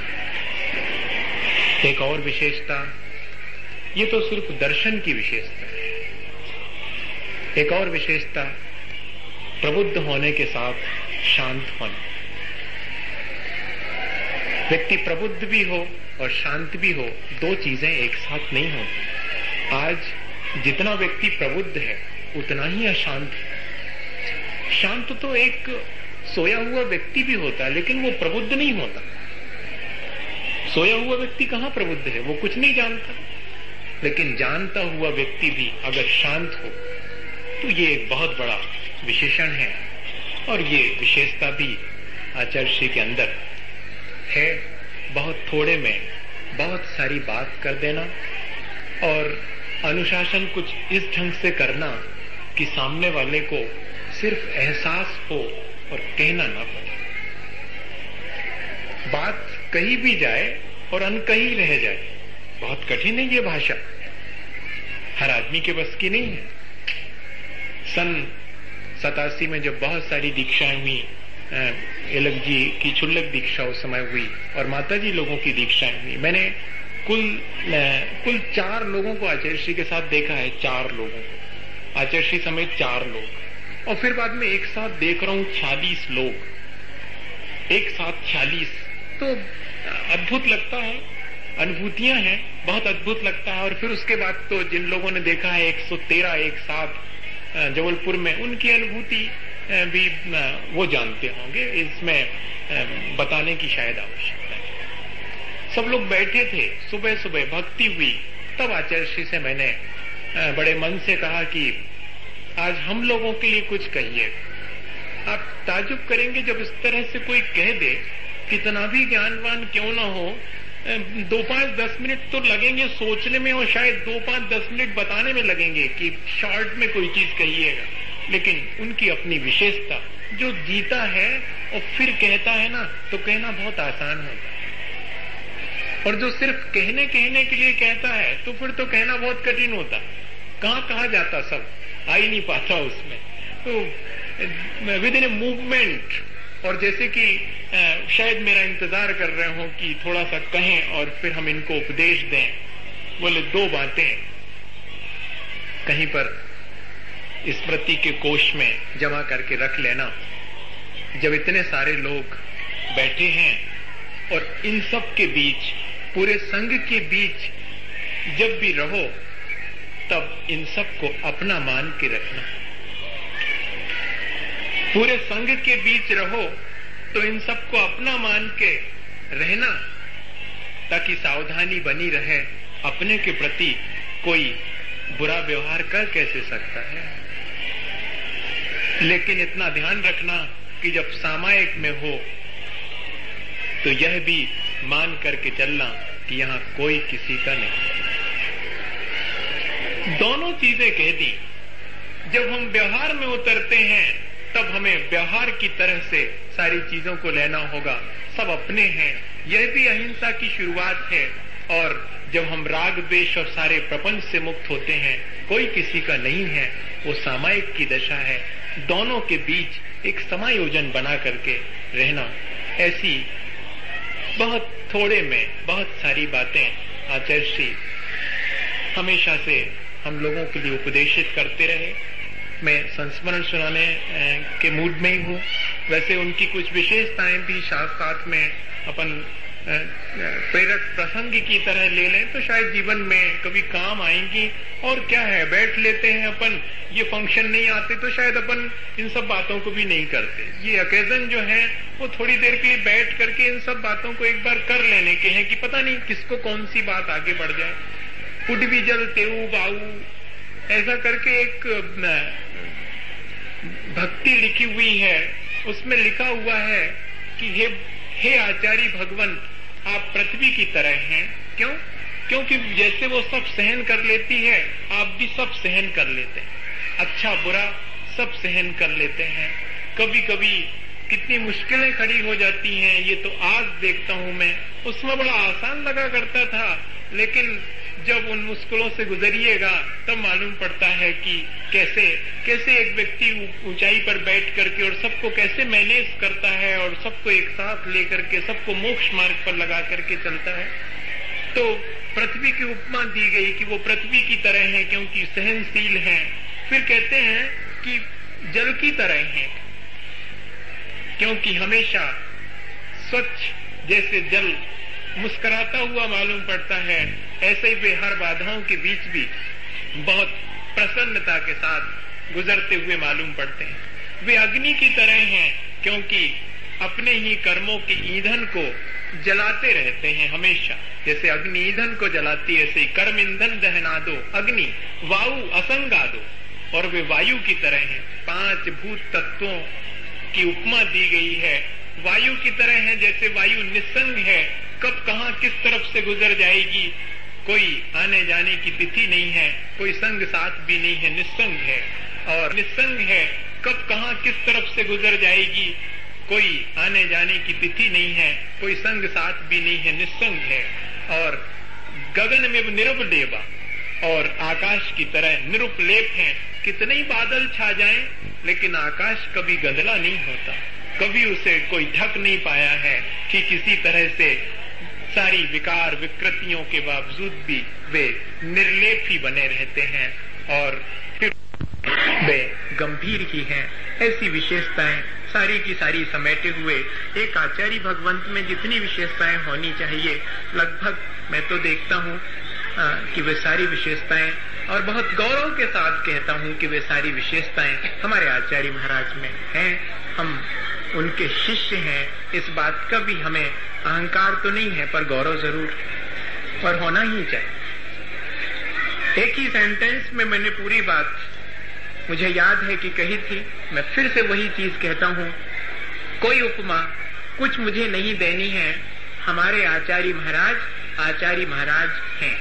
एक और विशेषता, ये तो सिर्फ दर्शन की विशेषता है। एक और विशेषता, प्रबुद्ध होने के साथ शांत होना। व्यक्ति प्रबुद्ध भी हो और शांत भी हो, दो चीजें एक साथ नहीं होती। आज जितना व्यक्ति प्रबुद्ध है उतना ही अशांत है। शांत तो एक सोया हुआ व्यक्ति भी होता है, लेकिन वो प्रबुद्ध नहीं होता। सोया हुआ व्यक्ति कहां प्रबुद्ध है, वो कुछ नहीं जानता। लेकिन जानता हुआ व्यक्ति भी अगर शांत हो तो ये एक बहुत बड़ा विशेषण है। और ये विशेषता भी आचार्य श्री के अंदर है। बहुत थोड़े में बहुत सारी बात कर देना और अनुशासन कुछ इस ढंग से करना कि सामने वाले को सिर्फ एहसास हो और कहना ना पड़े। बात कही भी जाए और अनकही रह जाए। बहुत कठिन है ये भाषा, हर आदमी के बस की नहीं है। सन सतासी में जब बहुत सारी दीक्षाएं हुई, एलक जी की क्षुल्लक दीक्षा उस समय हुई और माताजी लोगों की दीक्षाएं हुई, मैंने कुल कुल चार लोगों को आचार्य श्री के साथ देखा है। चार लोगों को, आचार्य श्री समेत चार लोग। और फिर बाद में एक साथ देख रहा हूं छियालीस लोग, एक साथ छियालीस। तो अद्भुत लगता है, अनुभूतियां हैं, बहुत अद्भुत लगता है। और फिर उसके बाद तो जिन लोगों ने देखा है एक सौ तेरह एक साथ जबलपुर में, उनकी अनुभूति भी वो जानते होंगे, इसमें बताने की शायद आवश्यकता है। सब लोग बैठे थे, सुबह सुबह भक्ति हुई। तब आचार्य श्री से मैंने बड़े मन से कहा कि आज हम लोगों के लिए कुछ कहिए। आप ताजुब करेंगे जब इस तरह से कोई कह दे, कितना भी ज्ञानवान क्यों ना हो, दो पांच दस मिनट तो लगेंगे सोचने में और शायद दो पांच दस मिनट बताने में लगेंगे कि शॉर्ट में कोई चीज कहिएगा। लेकिन उनकी अपनी विशेषता, जो जीता है और फिर कहता है ना, तो कहना बहुत आसान होता है। और जो सिर्फ कहने कहने के लिए कहता है तो फिर तो कहना बहुत कठिन होता। कहाँ कहा जाता, सब आ ही नहीं पाता उसमें। तो विद इन ए मूवमेंट, और जैसे कि शायद मेरा इंतजार कर रहे हो कि थोड़ा सा कहें और फिर हम इनको उपदेश दें। बोले दो बातें कहीं पर स्मृति के कोश में जमा करके रख लेना। जब इतने सारे लोग बैठे हैं और इन सब के बीच, पूरे संघ के बीच जब भी रहो, तब इन सब को अपना मान के रखना। पूरे संघ के बीच रहो तो इन सबको अपना मान के रहना, ताकि सावधानी बनी रहे। अपने के प्रति कोई बुरा व्यवहार कर कैसे सकता है, लेकिन इतना ध्यान रखना कि जब सामायिक में हो तो यह भी मान करके चलना कि यहां कोई किसी का नहीं। दोनों चीजें कह दी। जब हम व्यवहार में उतरते हैं तब हमें व्यवहार की तरह से सारी चीजों को लेना होगा। सब अपने हैं, यह भी अहिंसा की शुरुआत है। और जब हम राग द्वेष और सारे प्रपंच से मुक्त होते हैं, कोई किसी का नहीं है, वो सामायिक की दशा है। दोनों के बीच एक समायोजन बना करके रहना। ऐसी बहुत थोड़े में बहुत सारी बातें आचार्य श्री हमेशा से हम लोगों के लिए उपदेशित करते रहे। मैं संस्मरण सुनाने के मूड में ही हूँ। वैसे उनकी कुछ विशेषताएं भी साथ साथ में अपन प्रेरक प्रसंग की तरह ले लें तो शायद जीवन में कभी काम आएंगी। और क्या है, बैठ लेते हैं अपन, ये फंक्शन नहीं आते तो शायद अपन इन सब बातों को भी नहीं करते। ये ओकेजन जो है वो थोड़ी देर के लिए बैठ करके इन सब बातों को एक बार कर लेने के हैं कि पता नहीं किसको कौन सी बात आगे बढ़ जाए। पुट भी जल तेऊ बाऊ, ऐसा करके एक भक्ति लिखी हुई है, उसमें लिखा हुआ है कि हे हे आचार्य भगवान, आप पृथ्वी की तरह हैं। क्यों? क्योंकि जैसे वो सब सहन कर लेती है, आप भी सब सहन कर लेते हैं। अच्छा बुरा सब सहन कर लेते हैं। कभी कभी कितनी मुश्किलें खड़ी हो जाती हैं, ये तो आज देखता हूं मैं। उसमें बड़ा आसान लगा करता था, लेकिन जब उन मुश्किलों से गुजरिएगा तब मालूम पड़ता है कि कैसे कैसे एक व्यक्ति ऊंचाई पर बैठ करके और सबको कैसे मैनेज करता है और सबको एक साथ लेकर के सबको मोक्ष मार्ग पर लगा करके चलता है। तो पृथ्वी की उपमा दी गई कि वो पृथ्वी की तरह है क्योंकि सहनशील है। फिर कहते हैं कि जल की तरह है क्योंकि हमेशा स्वच्छ जैसे जल मुस्कुराता हुआ मालूम पड़ता है, ऐसे ही वे हर बाधाओं के बीच भी बहुत प्रसन्नता के साथ गुजरते हुए मालूम पड़ते हैं। वे अग्नि की तरह हैं क्योंकि अपने ही कर्मों के ईंधन को जलाते रहते हैं हमेशा। जैसे अग्नि ईंधन को जलाती है, ऐसे कर्म ईंधन दहना दो अग्नि वायु असंगा दो, और वे वायु की तरह हैं। पांच भूत तत्वों की उपमा दी गई है, वायु की तरह है। जैसे वायु निस्संग है, कब कहाँ किस तरफ से गुजर जाएगी कोई आने जाने की तिथि नहीं है, कोई संग साथ भी नहीं है, निस्संग है। और निस्संग है, कब कहाँ किस तरफ से गुजर जाएगी कोई आने जाने की तिथि नहीं है, कोई संग साथ भी नहीं है, निस्संग है। और गगन में निरुपलेवा, और आकाश की तरह निरुपलेप है। कितने ही बादल छा जाएं, लेकिन आकाश कभी गंदला नहीं होता, कभी उसे कोई ढक नहीं पाया है कि किसी तरह से सारी विकार विकृतियों के बावजूद भी वे निर्लेप ही बने रहते हैं और फिर वे गंभीर ही हैं। ऐसी विशेषताएं सारी की सारी समेटे हुए एक आचार्य भगवंत में जितनी विशेषताएं होनी चाहिए, लगभग मैं तो देखता हूँ कि वे सारी विशेषताएं, और बहुत गौरव के साथ कहता हूँ कि वे सारी विशेषताएं हमारे आचार्य महाराज में हैं। हम उनके शिष्य हैं, इस बात का भी हमें अहंकार तो नहीं है, पर गौरव जरूर, और होना ही चाहिए। एक ही सेंटेंस में मैंने पूरी बात मुझे याद है कि कही थी, मैं फिर से वही चीज कहता हूँ। कोई उपमा कुछ मुझे नहीं देनी है, हमारे आचार्य महाराज आचार्य महाराज हैं।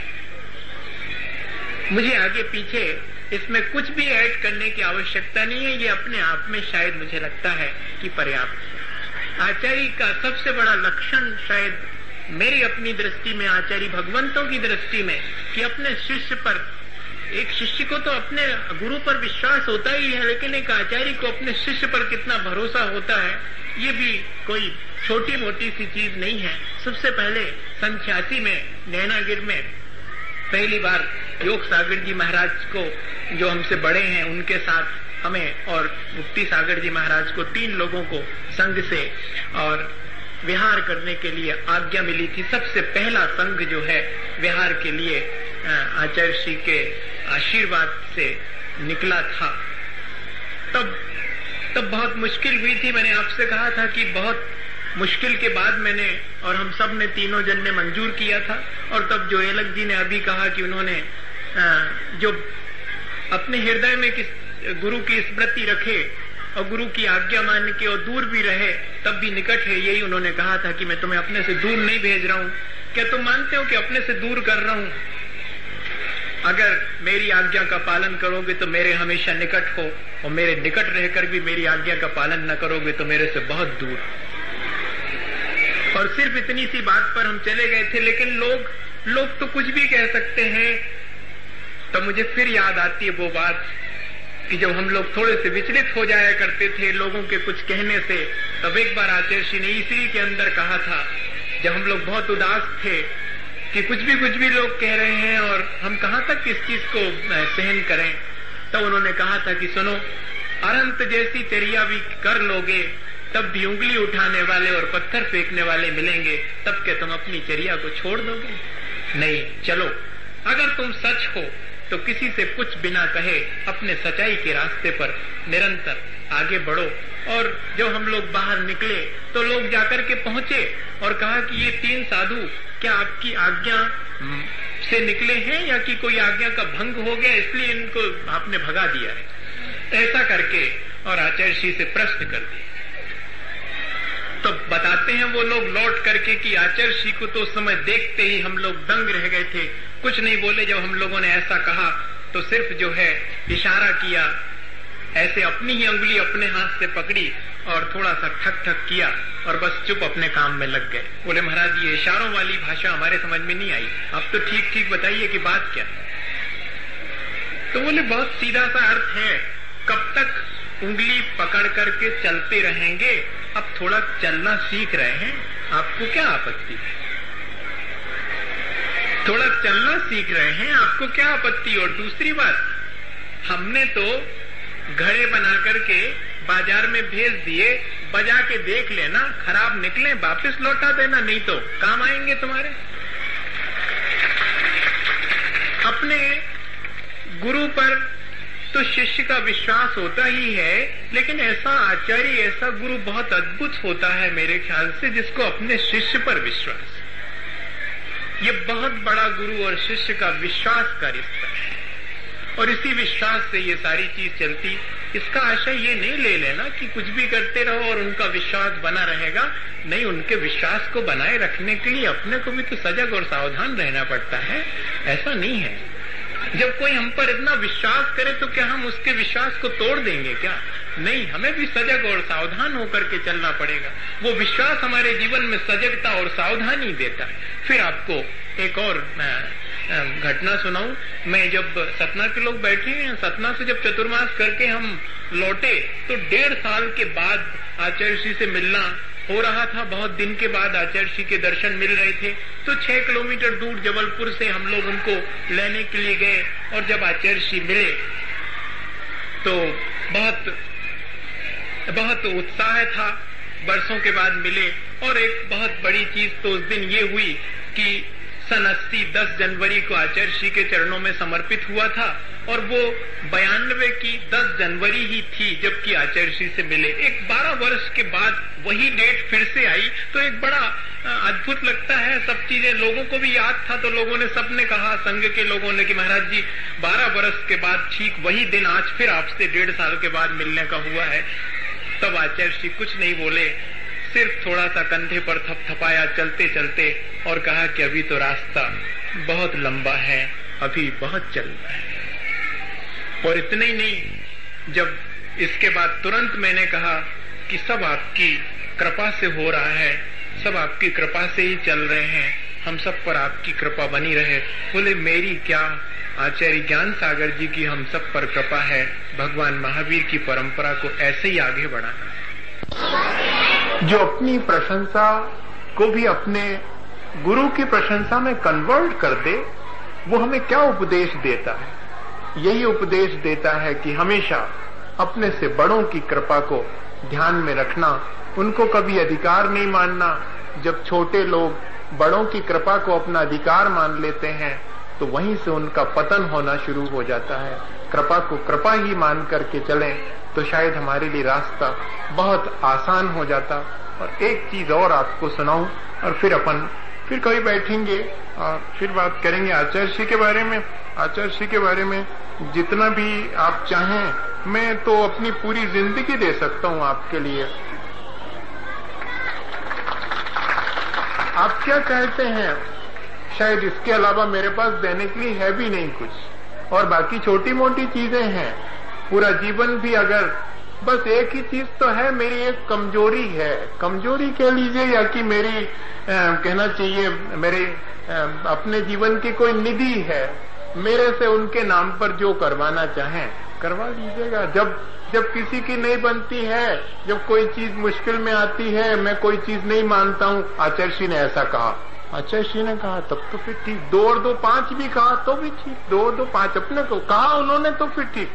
मुझे आगे पीछे इसमें कुछ भी ऐड करने की आवश्यकता नहीं है, ये अपने आप में शायद मुझे लगता है कि पर्याप्त। आचार्य का सबसे बड़ा लक्षण शायद मेरी अपनी दृष्टि में, आचार्य भगवंतों की दृष्टि में, कि अपने शिष्य पर, एक शिष्य को तो अपने गुरु पर विश्वास होता ही है, लेकिन एक आचार्य को अपने शिष्य पर कितना भरोसा होता है, ये भी कोई छोटी मोटी सी चीज नहीं है। सबसे पहले सन छियासी में नैनागिर में पहली बार योग सागर जी महाराज को, जो हमसे बड़े हैं, उनके साथ हमें और मुक्ति सागर जी महाराज को, तीन लोगों को संघ से और विहार करने के लिए आज्ञा मिली थी। सबसे पहला संघ जो है विहार के लिए आचार्य श्री के आशीर्वाद से निकला था। तब तब बहुत मुश्किल हुई थी। मैंने आपसे कहा था कि बहुत मुश्किल के बाद मैंने और हम सब ने, तीनों जन ने मंजूर किया था। और तब जो एलक जी ने अभी कहा कि उन्होंने जो अपने हृदय में किस गुरु की स्मृति रखे और गुरु की आज्ञा मान के और दूर भी रहे, तब भी निकट है, यही उन्होंने कहा था कि मैं तुम्हें अपने से दूर नहीं भेज रहा हूँ। क्या तुम मानते हो कि अपने से दूर कर रहा हूँ? अगर मेरी आज्ञा का पालन करोगे तो मेरे हमेशा निकट हो, और मेरे निकट रहकर भी मेरी आज्ञा का पालन न करोगे तो मेरे से बहुत दूर। और सिर्फ इतनी सी बात पर हम चले गए थे। लेकिन लोग लोग तो कुछ भी कह सकते हैं। तो मुझे फिर याद आती है वो बात कि जब हम लोग थोड़े से विचलित हो जाया करते थे लोगों के कुछ कहने से, तब एक बार आचार्य श्री ने इसी के अंदर कहा था, जब हम लोग बहुत उदास थे कि कुछ भी कुछ भी लोग कह रहे हैं और हम कहाँ तक इस चीज को सहन करें, तब उन्होंने कहा था कि सुनो, अनंत जैसी चर्या भी कर लोगे तब भी उंगली उठाने वाले और पत्थर फेंकने वाले मिलेंगे, तब क्या तुम अपनी चर्या को छोड़ दोगे? नहीं, चलो, अगर तुम सच हो तो किसी से कुछ बिना कहे अपने सच्चाई के रास्ते पर निरंतर आगे बढ़ो। और जब हम लोग बाहर निकले तो लोग जाकर के पहुंचे और कहा कि ये तीन साधु क्या आपकी आज्ञा से निकले हैं या कि कोई आज्ञा का भंग हो गया इसलिए इनको आपने भगा दिया है? ऐसा करके और आचार्य श्री से प्रश्न कर दिया। तो बताते हैं वो लोग लौट करके कि आचार्य श्री को तो उस समय देखते ही हम लोग दंग रह गए थे, कुछ नहीं बोले। जब हम लोगों ने ऐसा कहा तो सिर्फ जो है इशारा किया, ऐसे अपनी ही उंगली अपने हाथ से पकड़ी और थोड़ा सा ठक ठक किया और बस चुप अपने काम में लग गए। बोले महाराज ये इशारों वाली भाषा हमारे समझ में नहीं आई, अब तो ठीक ठीक बताइए कि बात क्या। तो बोले बहुत सीधा सा अर्थ है, कब तक उंगली पकड़ करके चलते रहेंगे, अब थोड़ा चलना सीख रहे हैं, आपको क्या आपत्ति? थोड़ा चलना सीख रहे हैं, आपको क्या आपत्ति? और दूसरी बात, हमने तो घड़े बना करके बाजार में भेज दिए, बजा के देख लेना, खराब निकले वापस लौटा देना, नहीं तो काम आएंगे तुम्हारे। अपने गुरु पर तो शिष्य का विश्वास होता ही है, लेकिन ऐसा आचार्य, ऐसा गुरु बहुत अद्भुत होता है मेरे ख्याल से, जिसको अपने शिष्य पर विश्वास। ये बहुत बड़ा गुरु और शिष्य का विश्वास का रिश्ता है, और इसी विश्वास से ये सारी चीज चलती। इसका आशय ये नहीं ले लेना कि कुछ भी करते रहो और उनका विश्वास बना रहेगा। नहीं, उनके विश्वास को बनाए रखने के लिए अपने को भी तो सजग और सावधान रहना पड़ता है। ऐसा नहीं है, जब कोई हम पर इतना विश्वास करे तो क्या हम उसके विश्वास को तोड़ देंगे क्या? नहीं, हमें भी सजग और सावधान होकर के चलना पड़ेगा। वो विश्वास हमारे जीवन में सजगता और सावधानी देता है। फिर आपको एक और घटना सुनाऊं। मैं जब सतना के लोग बैठे हैं, सतना से जब चतुर्मास करके हम लौटे तो डेढ़ साल के बाद आचार्य श्री से मिलना हो रहा था। बहुत दिन के बाद आचार्य श्री के दर्शन मिल रहे थे। तो छह किलोमीटर दूर जबलपुर से हम लोग उनको लेने के लिए गए, और जब आचार्य श्री मिले तो बहुत बहुत उत्साह था। बरसों के बाद मिले, और एक बहुत बड़ी चीज तो उस दिन ये हुई कि सन अस्सी दस जनवरी को आचार्य श्री के चरणों में समर्पित हुआ था, और वो बयानवे की दस जनवरी ही थी जबकि आचार्य श्री से मिले। एक बारह वर्ष के बाद वही डेट फिर से आई, तो एक बड़ा अद्भुत लगता है। सब चीजें लोगों को भी याद था, तो लोगों ने, सबने कहा, संघ के लोगों ने कि महाराज जी बारह वर्ष के बाद ठीक वही दिन आज फिर आपसे डेढ़ साल के बाद मिलने का हुआ है। तब आचार्य श्री कुछ नहीं बोले, सिर्फ थोड़ा सा कंधे पर थपथपाया चलते चलते और कहा कि अभी तो रास्ता बहुत लंबा है, अभी बहुत चलना है। और इतने ही नहीं, जब इसके बाद तुरंत मैंने कहा कि सब आपकी कृपा से हो रहा है, सब आपकी कृपा से ही चल रहे हैं, हम सब पर आपकी कृपा बनी रहे। बोले मेरी क्या, आचार्य ज्ञान सागर जी की हम सब पर कृपा है, भगवान महावीर की परंपरा को ऐसे ही आगे बढ़ाना है।
जो अपनी प्रशंसा को भी अपने गुरु की प्रशंसा में कन्वर्ट कर दे, वो हमें क्या उपदेश देता है? यही उपदेश देता है कि हमेशा अपने से बड़ों की कृपा को ध्यान में रखना, उनको कभी अधिकार नहीं मानना। जब छोटे लोग बड़ों की कृपा को अपना अधिकार मान लेते हैं तो वहीं से उनका पतन होना शुरू हो जाता है। कृपा को कृपा ही मान करके चलें तो शायद हमारे लिए रास्ता बहुत आसान हो जाता। और एक चीज और आपको सुनाऊं, और फिर अपन फिर कभी बैठेंगे और फिर बात करेंगे आचार्य श्री के बारे में। आचार्य श्री के बारे में जितना भी आप चाहें, मैं तो अपनी पूरी जिंदगी दे सकता हूं आपके लिए। आप क्या चाहते हैं? शायद इसके अलावा मेरे पास देने के लिए है भी नहीं कुछ, और बाकी छोटी मोटी चीजें हैं। पूरा जीवन भी अगर, बस एक ही चीज तो है, मेरी एक कमजोरी है, कमजोरी कह लीजिए, या कि मेरी आ, कहना चाहिए मेरे आ, अपने जीवन की कोई निधि है, मेरे से उनके नाम पर जो करवाना चाहें करवा लीजिएगा। जब जब किसी की नहीं बनती है, जब कोई चीज मुश्किल में आती है, मैं कोई चीज नहीं मानता हूँ, आचार्य श्री ने ऐसा कहा, आचार्य श्री ने कहा तब तो फिर ठीक, दो और दो पांच भी कहा तो भी ठीक, दो और दो पांच अपने को कहा उन्होंने तो फिर ठीक।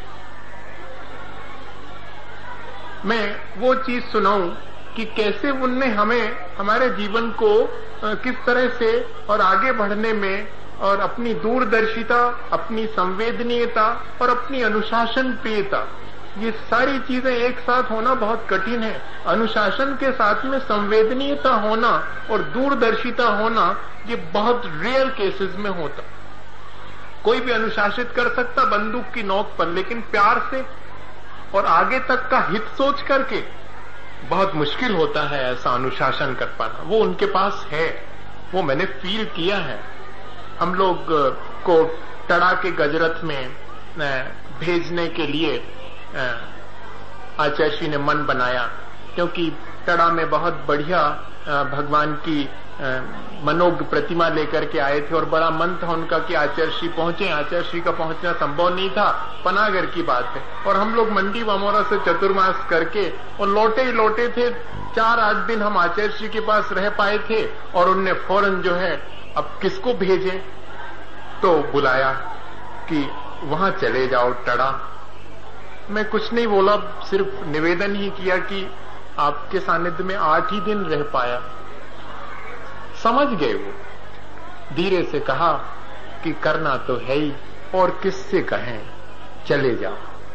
मैं वो चीज सुनाऊं कि कैसे उनने हमें, हमारे जीवन को किस तरह से और आगे बढ़ने में, और अपनी दूरदर्शिता, अपनी संवेदनीयता और अपनी अनुशासन प्रियता, ये सारी चीजें एक साथ होना बहुत कठिन है। अनुशासन के साथ में संवेदनीयता होना और दूरदर्शिता होना, ये बहुत रेयर केसेस में होता। कोई भी अनुशासित कर सकता बंदूक की नोक पर, लेकिन प्यार से और आगे तक का हित सोच करके बहुत मुश्किल होता है ऐसा अनुशासन कर पाना। वो उनके पास है, वो मैंने फील किया है। हम लोग को टड़ा के गजरथ में भेजने के लिए आचार्य श्री ने मन बनाया, क्योंकि टड़ा में बहुत बढ़िया भगवान की मनोज्ञ प्रतिमा लेकर के आए थे, और बड़ा मन था उनका कि आचार्य श्री पहुंचे। आचार्य श्री का पहुंचना संभव नहीं था, पनागर की बात है। और हम लोग मंडी वामोरा से चतुर्मास करके और लौटे ही लौटे थे। चार आठ दिन हम आचार्य श्री के पास रह पाए थे, और उनने फौरन जो है अब किसको भेजें, तो बुलाया कि वहां चले जाओ टड़ा। मैं कुछ नहीं बोला, सिर्फ निवेदन ही किया कि आपके सानिध्य में आठ ही दिन रह पाया। समझ गए वो, धीरे से कहा कि करना तो है ही, और किससे कहें, चले जाओ।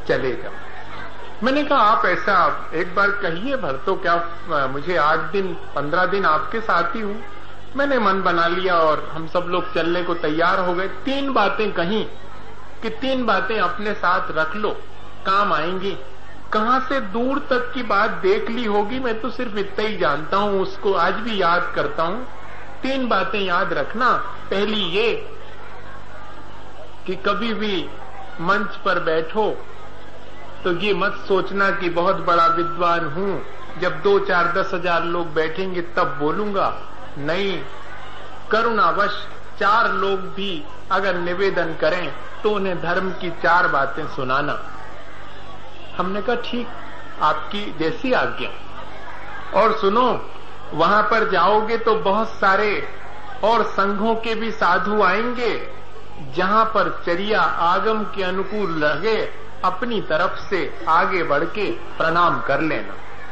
चले जाओ। मैंने कहा आप ऐसा एक बार कहिए भर तो क्या मुझे आठ दिन पंद्रह दिन आपके साथ ही हूं। मैंने मन बना लिया और हम सब लोग चलने को तैयार हो गए। तीन बातें कही कि तीन बातें अपने साथ रख लो, काम आएंगी। कहां से दूर तक की बात देख ली होगी, मैं तो सिर्फ इतना ही जानता हूं, उसको आज भी याद करता हूं। तीन बातें याद रखना। पहली ये कि कभी भी मंच पर बैठो तो ये मत सोचना कि बहुत बड़ा विद्वान हूं, जब दो चार दस हजार लोग बैठेंगे तब बोलूंगा। नहीं, करुणावश चार लोग भी अगर निवेदन करें तो उन्हें धर्म की चार बातें सुनाना। हमने कहा ठीक, आपकी जैसी आज्ञा। और सुनो, वहां पर जाओगे तो बहुत सारे और संघों के भी साधु आएंगे, जहां पर चर्या आगम के अनुकूल लगे अपनी तरफ से आगे बढ़ के प्रणाम कर लेना।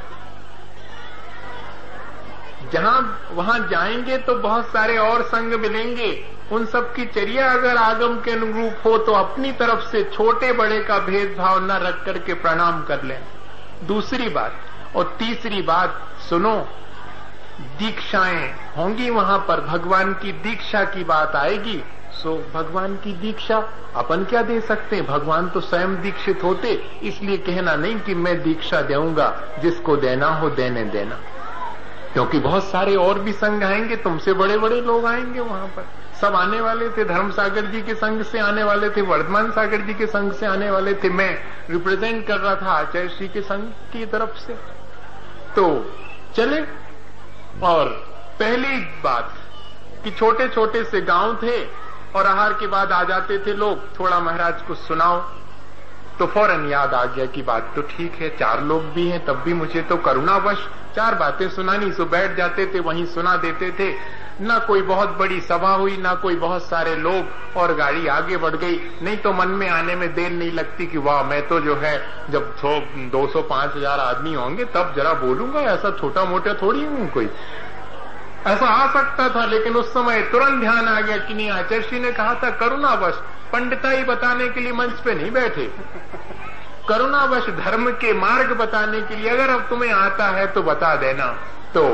जहां वहां जाएंगे तो बहुत सारे और संघ मिलेंगे, उन सब की चर्या अगर आगम के अनुरूप हो तो अपनी तरफ से छोटे बड़े का भेदभाव न रख करके प्रणाम कर लेना। दूसरी बात और तीसरी बात सुनो, दीक्षाएं होंगी वहां पर, भगवान की दीक्षा की बात आएगी। सो भगवान की दीक्षा अपन क्या दे सकते हैं, भगवान तो स्वयं दीक्षित होते, इसलिए कहना नहीं कि मैं दीक्षा दूंगा, जिसको देना हो देने देना। क्योंकि बहुत सारे और भी संघ आएंगे, तुमसे बड़े बड़े लोग आएंगे वहां पर। सब आने वाले थे, धर्म सागर जी के संघ से आने वाले थे, वर्धमान सागर जी के संघ से आने वाले थे। मैं रिप्रेजेंट कर रहा था आचार्य श्री के संघ की तरफ से। तो चले, और पहली बात कि छोटे छोटे से गांव थे और आहार के बाद आ जाते थे लोग, थोड़ा महाराज को सुनाओ, तो फौरन याद आ गया कि बात तो ठीक है, चार लोग भी हैं, तब भी मुझे तो करुणावश चार बातें सुनानी। सो बैठ जाते थे, वहीं सुना देते थे। ना कोई बहुत बड़ी सभा हुई, ना कोई बहुत सारे लोग, और गाड़ी आगे बढ़ गई। नहीं तो मन में आने में देर नहीं लगती कि वाह, मैं तो जो है जब सौ दो सौ पांच हजार आदमी होंगे तब जरा बोलूंगा, ऐसा छोटा मोटा थोड़ी हूं कोई। ऐसा आ सकता था, लेकिन उस समय तुरंत ध्यान आ गया कि नहीं, आचार्य श्री ने कहा था करुणावश, पंडिताई बताने के लिए मंच पे नहीं बैठे, करुणावश धर्म के मार्ग बताने के लिए, अगर अब तुम्हें आता है तो बता देना। तो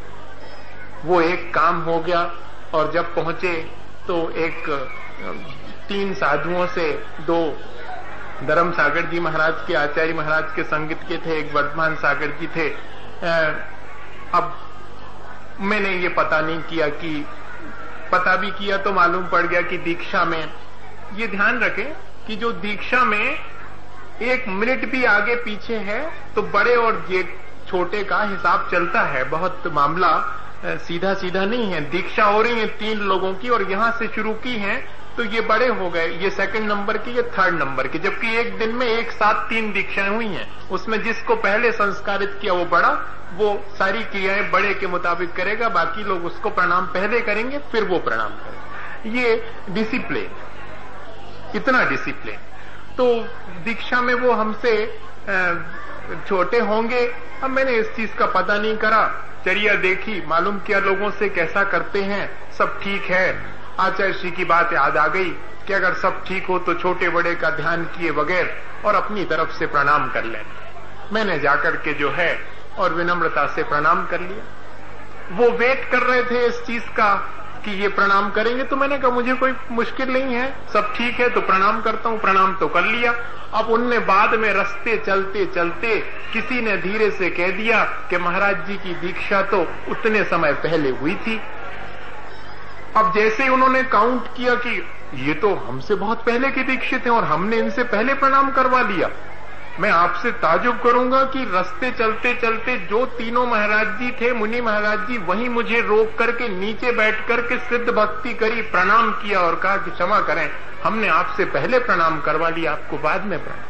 वो एक काम हो गया। और जब पहुंचे तो एक तीन साधुओं से, दो धर्म सागर जी महाराज के, आचार्य महाराज के संगत के थे, एक वर्धमान सागर जी थे। अब मैंने ये पता नहीं किया कि, पता भी किया तो मालूम पड़ गया कि दीक्षा में ये ध्यान रखें कि जो दीक्षा में एक मिनट भी आगे पीछे है तो बड़े और छोटे का हिसाब चलता है। बहुत मामला सीधा सीधा नहीं है। दीक्षा हो रही है तीन लोगों की और यहां से शुरू की है तो ये बड़े हो गए, ये सेकंड नंबर की, ये थर्ड नंबर की, जबकि एक दिन में एक साथ तीन दीक्षाएं हुई हैं। उसमें जिसको पहले संस्कारित किया वो बड़ा, वो सारी क्रियाएं बड़े के मुताबिक करेगा, बाकी लोग उसको प्रणाम पहले करेंगे फिर वो प्रणाम करेंगे। ये डिसिप्लिन, इतना डिसिप्लिन। तो दीक्षा में वो हमसे छोटे होंगे। अब मैंने इस चीज का पता नहीं करा, चर्या देखी, मालूम किया लोगों से कैसा करते हैं, सब ठीक है। आचार्य श्री की बात याद आ गई कि अगर सब ठीक हो तो छोटे बड़े का ध्यान किए बगैर और अपनी तरफ से प्रणाम कर लेना। मैंने जाकर के जो है और विनम्रता से प्रणाम कर लिया। वो वेट कर रहे थे इस चीज का कि ये प्रणाम करेंगे, तो मैंने कहा मुझे कोई मुश्किल नहीं है, सब ठीक है तो प्रणाम करता हूं। प्रणाम तो कर लिया। अब उनने बाद में रास्ते चलते चलते किसी ने धीरे से कह दिया कि महाराज जी की दीक्षा तो उतने समय पहले हुई थी। अब जैसे ही उन्होंने काउंट किया कि ये तो हमसे बहुत पहले के दीक्षित हैं और हमने इनसे पहले प्रणाम करवा लिया, मैं आपसे ताजुब करूंगा कि रास्ते चलते चलते जो तीनों महाराज जी थे, मुनि महाराज जी, वहीं मुझे रोक करके नीचे बैठ करके सिद्ध भक्ति करी, प्रणाम किया और कहा कि क्षमा करें, हमने आपसे पहले प्रणाम करवा लिया, आपको बाद में प्रणाम।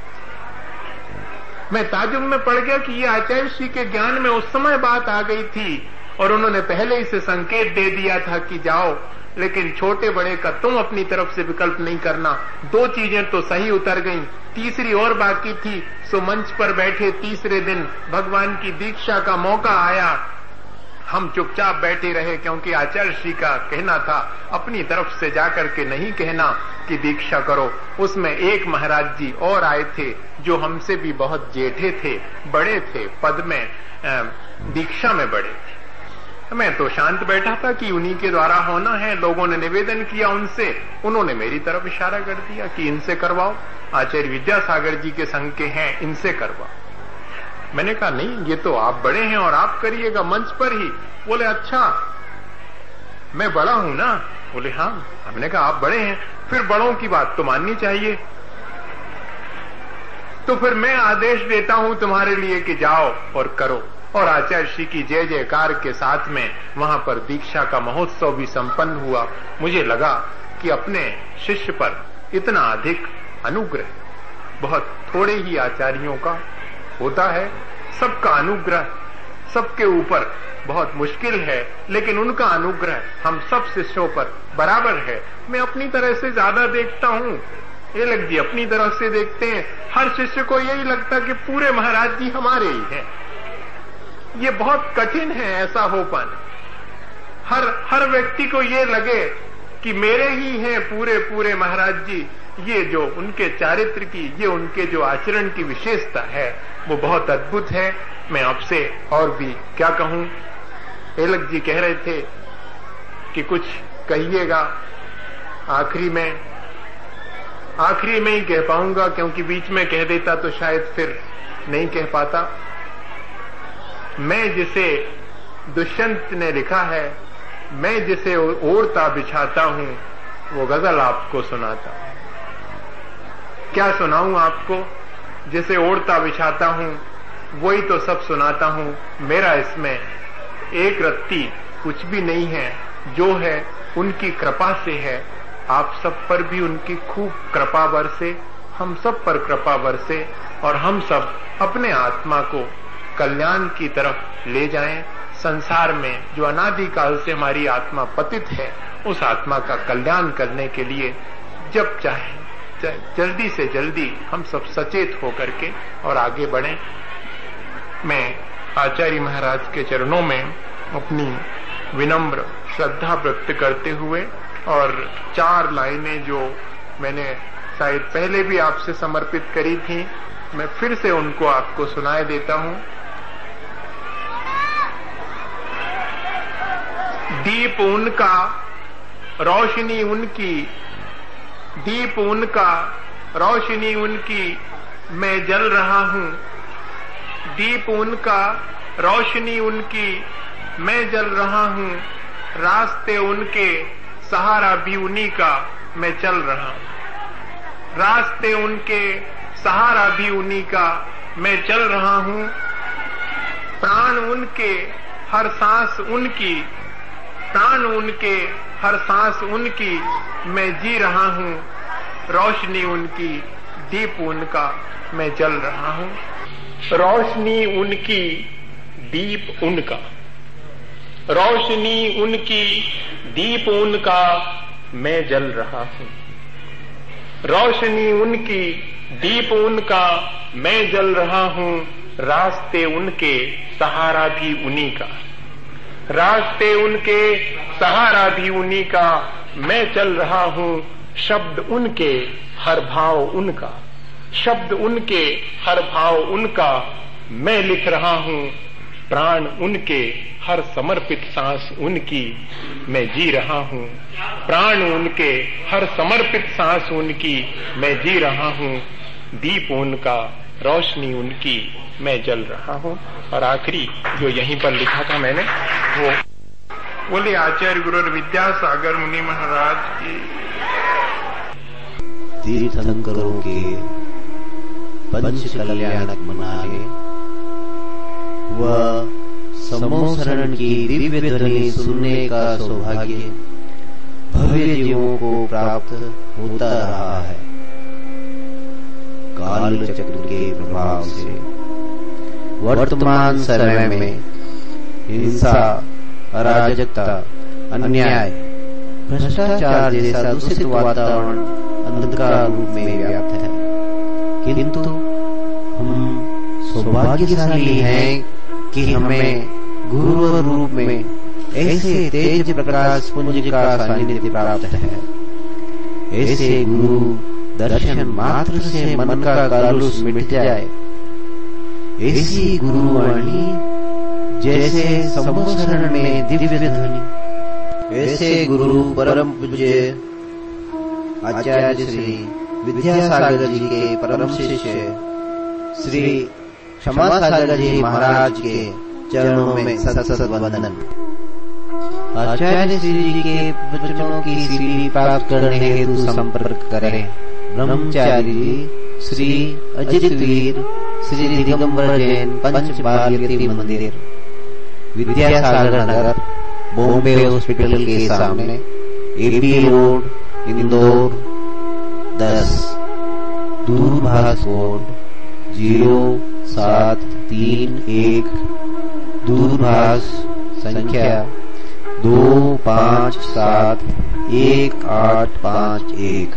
मैं ताजुब में पड़ गया कि ये आचार्य श्री के ज्ञान में उस समय बात आ गई थी और उन्होंने पहले ही से संकेत दे दिया था कि जाओ, लेकिन छोटे बड़े का तुम अपनी तरफ से विकल्प नहीं करना। दो चीजें तो सही उतर गईं, तीसरी और बाकी थी। सो मंच पर बैठे तीसरे दिन भगवान की दीक्षा का मौका आया।
हम चुपचाप बैठे रहे, क्योंकि आचार्य श्री का कहना था अपनी तरफ से जाकर के नहीं कहना कि दीक्षा करो। उसमें एक महाराज जी और आए थे जो हमसे भी बहुत जेठे थे, बड़े थे, पद में दीक्षा में बड़े थे। मैं तो शांत बैठा था कि उन्हीं के द्वारा होना है। लोगों ने निवेदन किया उनसे, उन्होंने मेरी तरफ इशारा कर दिया कि इनसे करवाओ, आचार्य विद्यासागर जी के संग के हैं, इनसे करवाओ। मैंने कहा नहीं, ये तो आप बड़े हैं और आप करिएगा मंच पर ही। बोले अच्छा, मैं बड़ा हूं ना? बोले हाँ। हमने कहा आप बड़े हैं, फिर बड़ों की बात तो माननी चाहिए। तो फिर मैं आदेश देता हूं तुम्हारे लिए कि जाओ और करो। और आचार्य श्री की जय जयकार के साथ में वहां पर दीक्षा का महोत्सव भी संपन्न हुआ। मुझे लगा कि अपने शिष्य पर इतना अधिक अनुग्रह बहुत थोड़े ही आचार्यों का होता है। सबका अनुग्रह सबके ऊपर बहुत मुश्किल है, लेकिन उनका अनुग्रह हम सब शिष्यों पर बराबर है। मैं अपनी तरह से ज्यादा देखता हूं, ये लग जी अपनी तरफ से देखते हैं। हर शिष्य को यही लगता कि पूरे महाराज जी हमारे ही हैं। ये बहुत कठिन है ऐसा हो पाना। हर हर व्यक्ति को ये लगे कि मेरे ही हैं पूरे पूरे महाराज जी। ये जो उनके चारित्र की, ये उनके जो आचरण की विशेषता है वो बहुत अद्भुत है। मैं आपसे और भी क्या कहूं। एलक जी कह रहे थे कि कुछ कहिएगा। आखिरी में आखिरी में ही कह पाऊंगा, क्योंकि बीच में कह देता तो शायद फिर नहीं कह पाता। मैं जिसे दुष्यंत ने लिखा है, मैं जिसे ओढ़ता बिछाता हूं, वो गजल आपको सुनाता हूं। क्या सुनाऊं आपको? जिसे ओढ़ता बिछाता हूं वही तो सब सुनाता हूं। मेरा इसमें एक रत्ती कुछ भी नहीं है, जो है उनकी कृपा से है। आप सब पर भी उनकी खूब कृपा बरसे, हम सब पर कृपा बरसे, और हम सब अपने आत्मा को कल्याण की तरफ ले जाएं। संसार में जो अनादिकाल से हमारी आत्मा पतित है, उस आत्मा का कल्याण करने के लिए जब चाहे जल्दी से जल्दी हम सब सचेत होकर के और आगे बढ़ें। मैं आचार्य महाराज के चरणों में अपनी विनम्र श्रद्धा व्यक्त करते हुए और चार लाइनें जो मैंने शायद पहले भी आपसे समर्पित करी थी, मैं फिर से उनको आपको सुनाए देता हूं। दीप उनका, रोशनी उनकी, दीप उनका, रोशनी उनकी, मैं जल रहा हूं। दीप उनका, रोशनी उनकी, मैं जल रहा हूं। रास्ते उनके, सहारा भी उन्हीं का, मैं चल रहा हूं। रास्ते उनके, सहारा भी उन्हीं का, मैं चल रहा हूं। प्राण उनके, हर सांस उनकी, प्राण उनके, हर सांस उनकी, मैं जी रहा हूं। रोशनी उनकी, दीप उनका, मैं जल रहा हूं। रोशनी उनकी, दीप उनका, रोशनी उनकी, दीप उनका, मैं जल रहा हूं। रोशनी उनकी, दीप उनका, मैं जल रहा हूं। रास्ते उनके, सहारा भी उन्हीं का, रास्ते उनके, सहारा भी उन्हीं का, मैं चल रहा हूं। शब्द उनके, हर भाव उनका, शब्द उनके, हर भाव उनका, मैं लिख रहा हूं। प्राण उनके, हर समर्पित सांस उनकी, मैं जी रहा हूं। प्राण उनके, हर समर्पित सांस उनकी, मैं जी रहा हूं। दीप उनका, रोशनी उनकी, मैं जल रहा हूं। और आखिरी जो यहीं पर लिखा था मैंने, वो बोले आचार्य गुरु विद्यासागर मुनि महाराज की।
तीर्थंकरों के पंच कल्याणक मनागे, वह सम्मोहरण की दिव्य ध्वनि सुनने का सौभाग्य भव्य जीवों को प्राप्त होता रहा है। काल चक्र के प्रभाव से वर्तमान समय में हिंसा, अराजकता, अन्याय, भ्रष्टाचार जैसा दूषित वातावरण अंधकार रूप में व्याप्त है। किंतु हम सौभाग्यशाली हैं कि हमें गुरु रूप में ऐसे तेज प्रकाश पुंज का सानिध्य प्राप्त है। ऐसे गुरु दर्शन मात्र से मन का कलुष मिट जाए। ऐसी गुरुवाणी जैसे संवत्सरण में दिव्य ध्वनि। ऐसे गुरु परम पूज्य आचार्य श्री विद्यासागर जी के परम शिष्य श्री क्षमा सागर जी महाराज के चरणों में सत सत वंदन। आचार्य श्री जी के वचनों की सीढ़ी प्राप्त करने हेतु संपर्क करें। ब्रह्मचारी जी, श्री अजित वीर, श्री दिगंबर जैन पंच भारती मंदिर, विद्यासागर नगर, बॉम्बे हॉस्पिटल के सामने, एपी रोड, इंदौर दस। दूरभाष कोड जीरो सात तीन एक, दूरभाष संख्या दो पाँच सात एक आठ पाँच एक।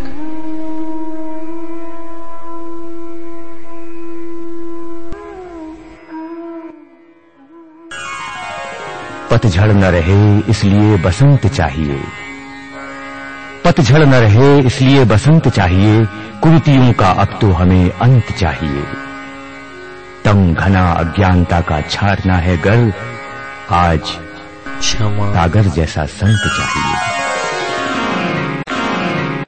पतझड़ न रहे इसलिए बसंत चाहिए, पतझड़ न रहे इसलिए बसंत चाहिए, कुरीतियों का अब तो हमें अंत चाहिए। तंग घना अज्ञानता का छारना है गर, आज क्षमा सागर जैसा संत चाहिए।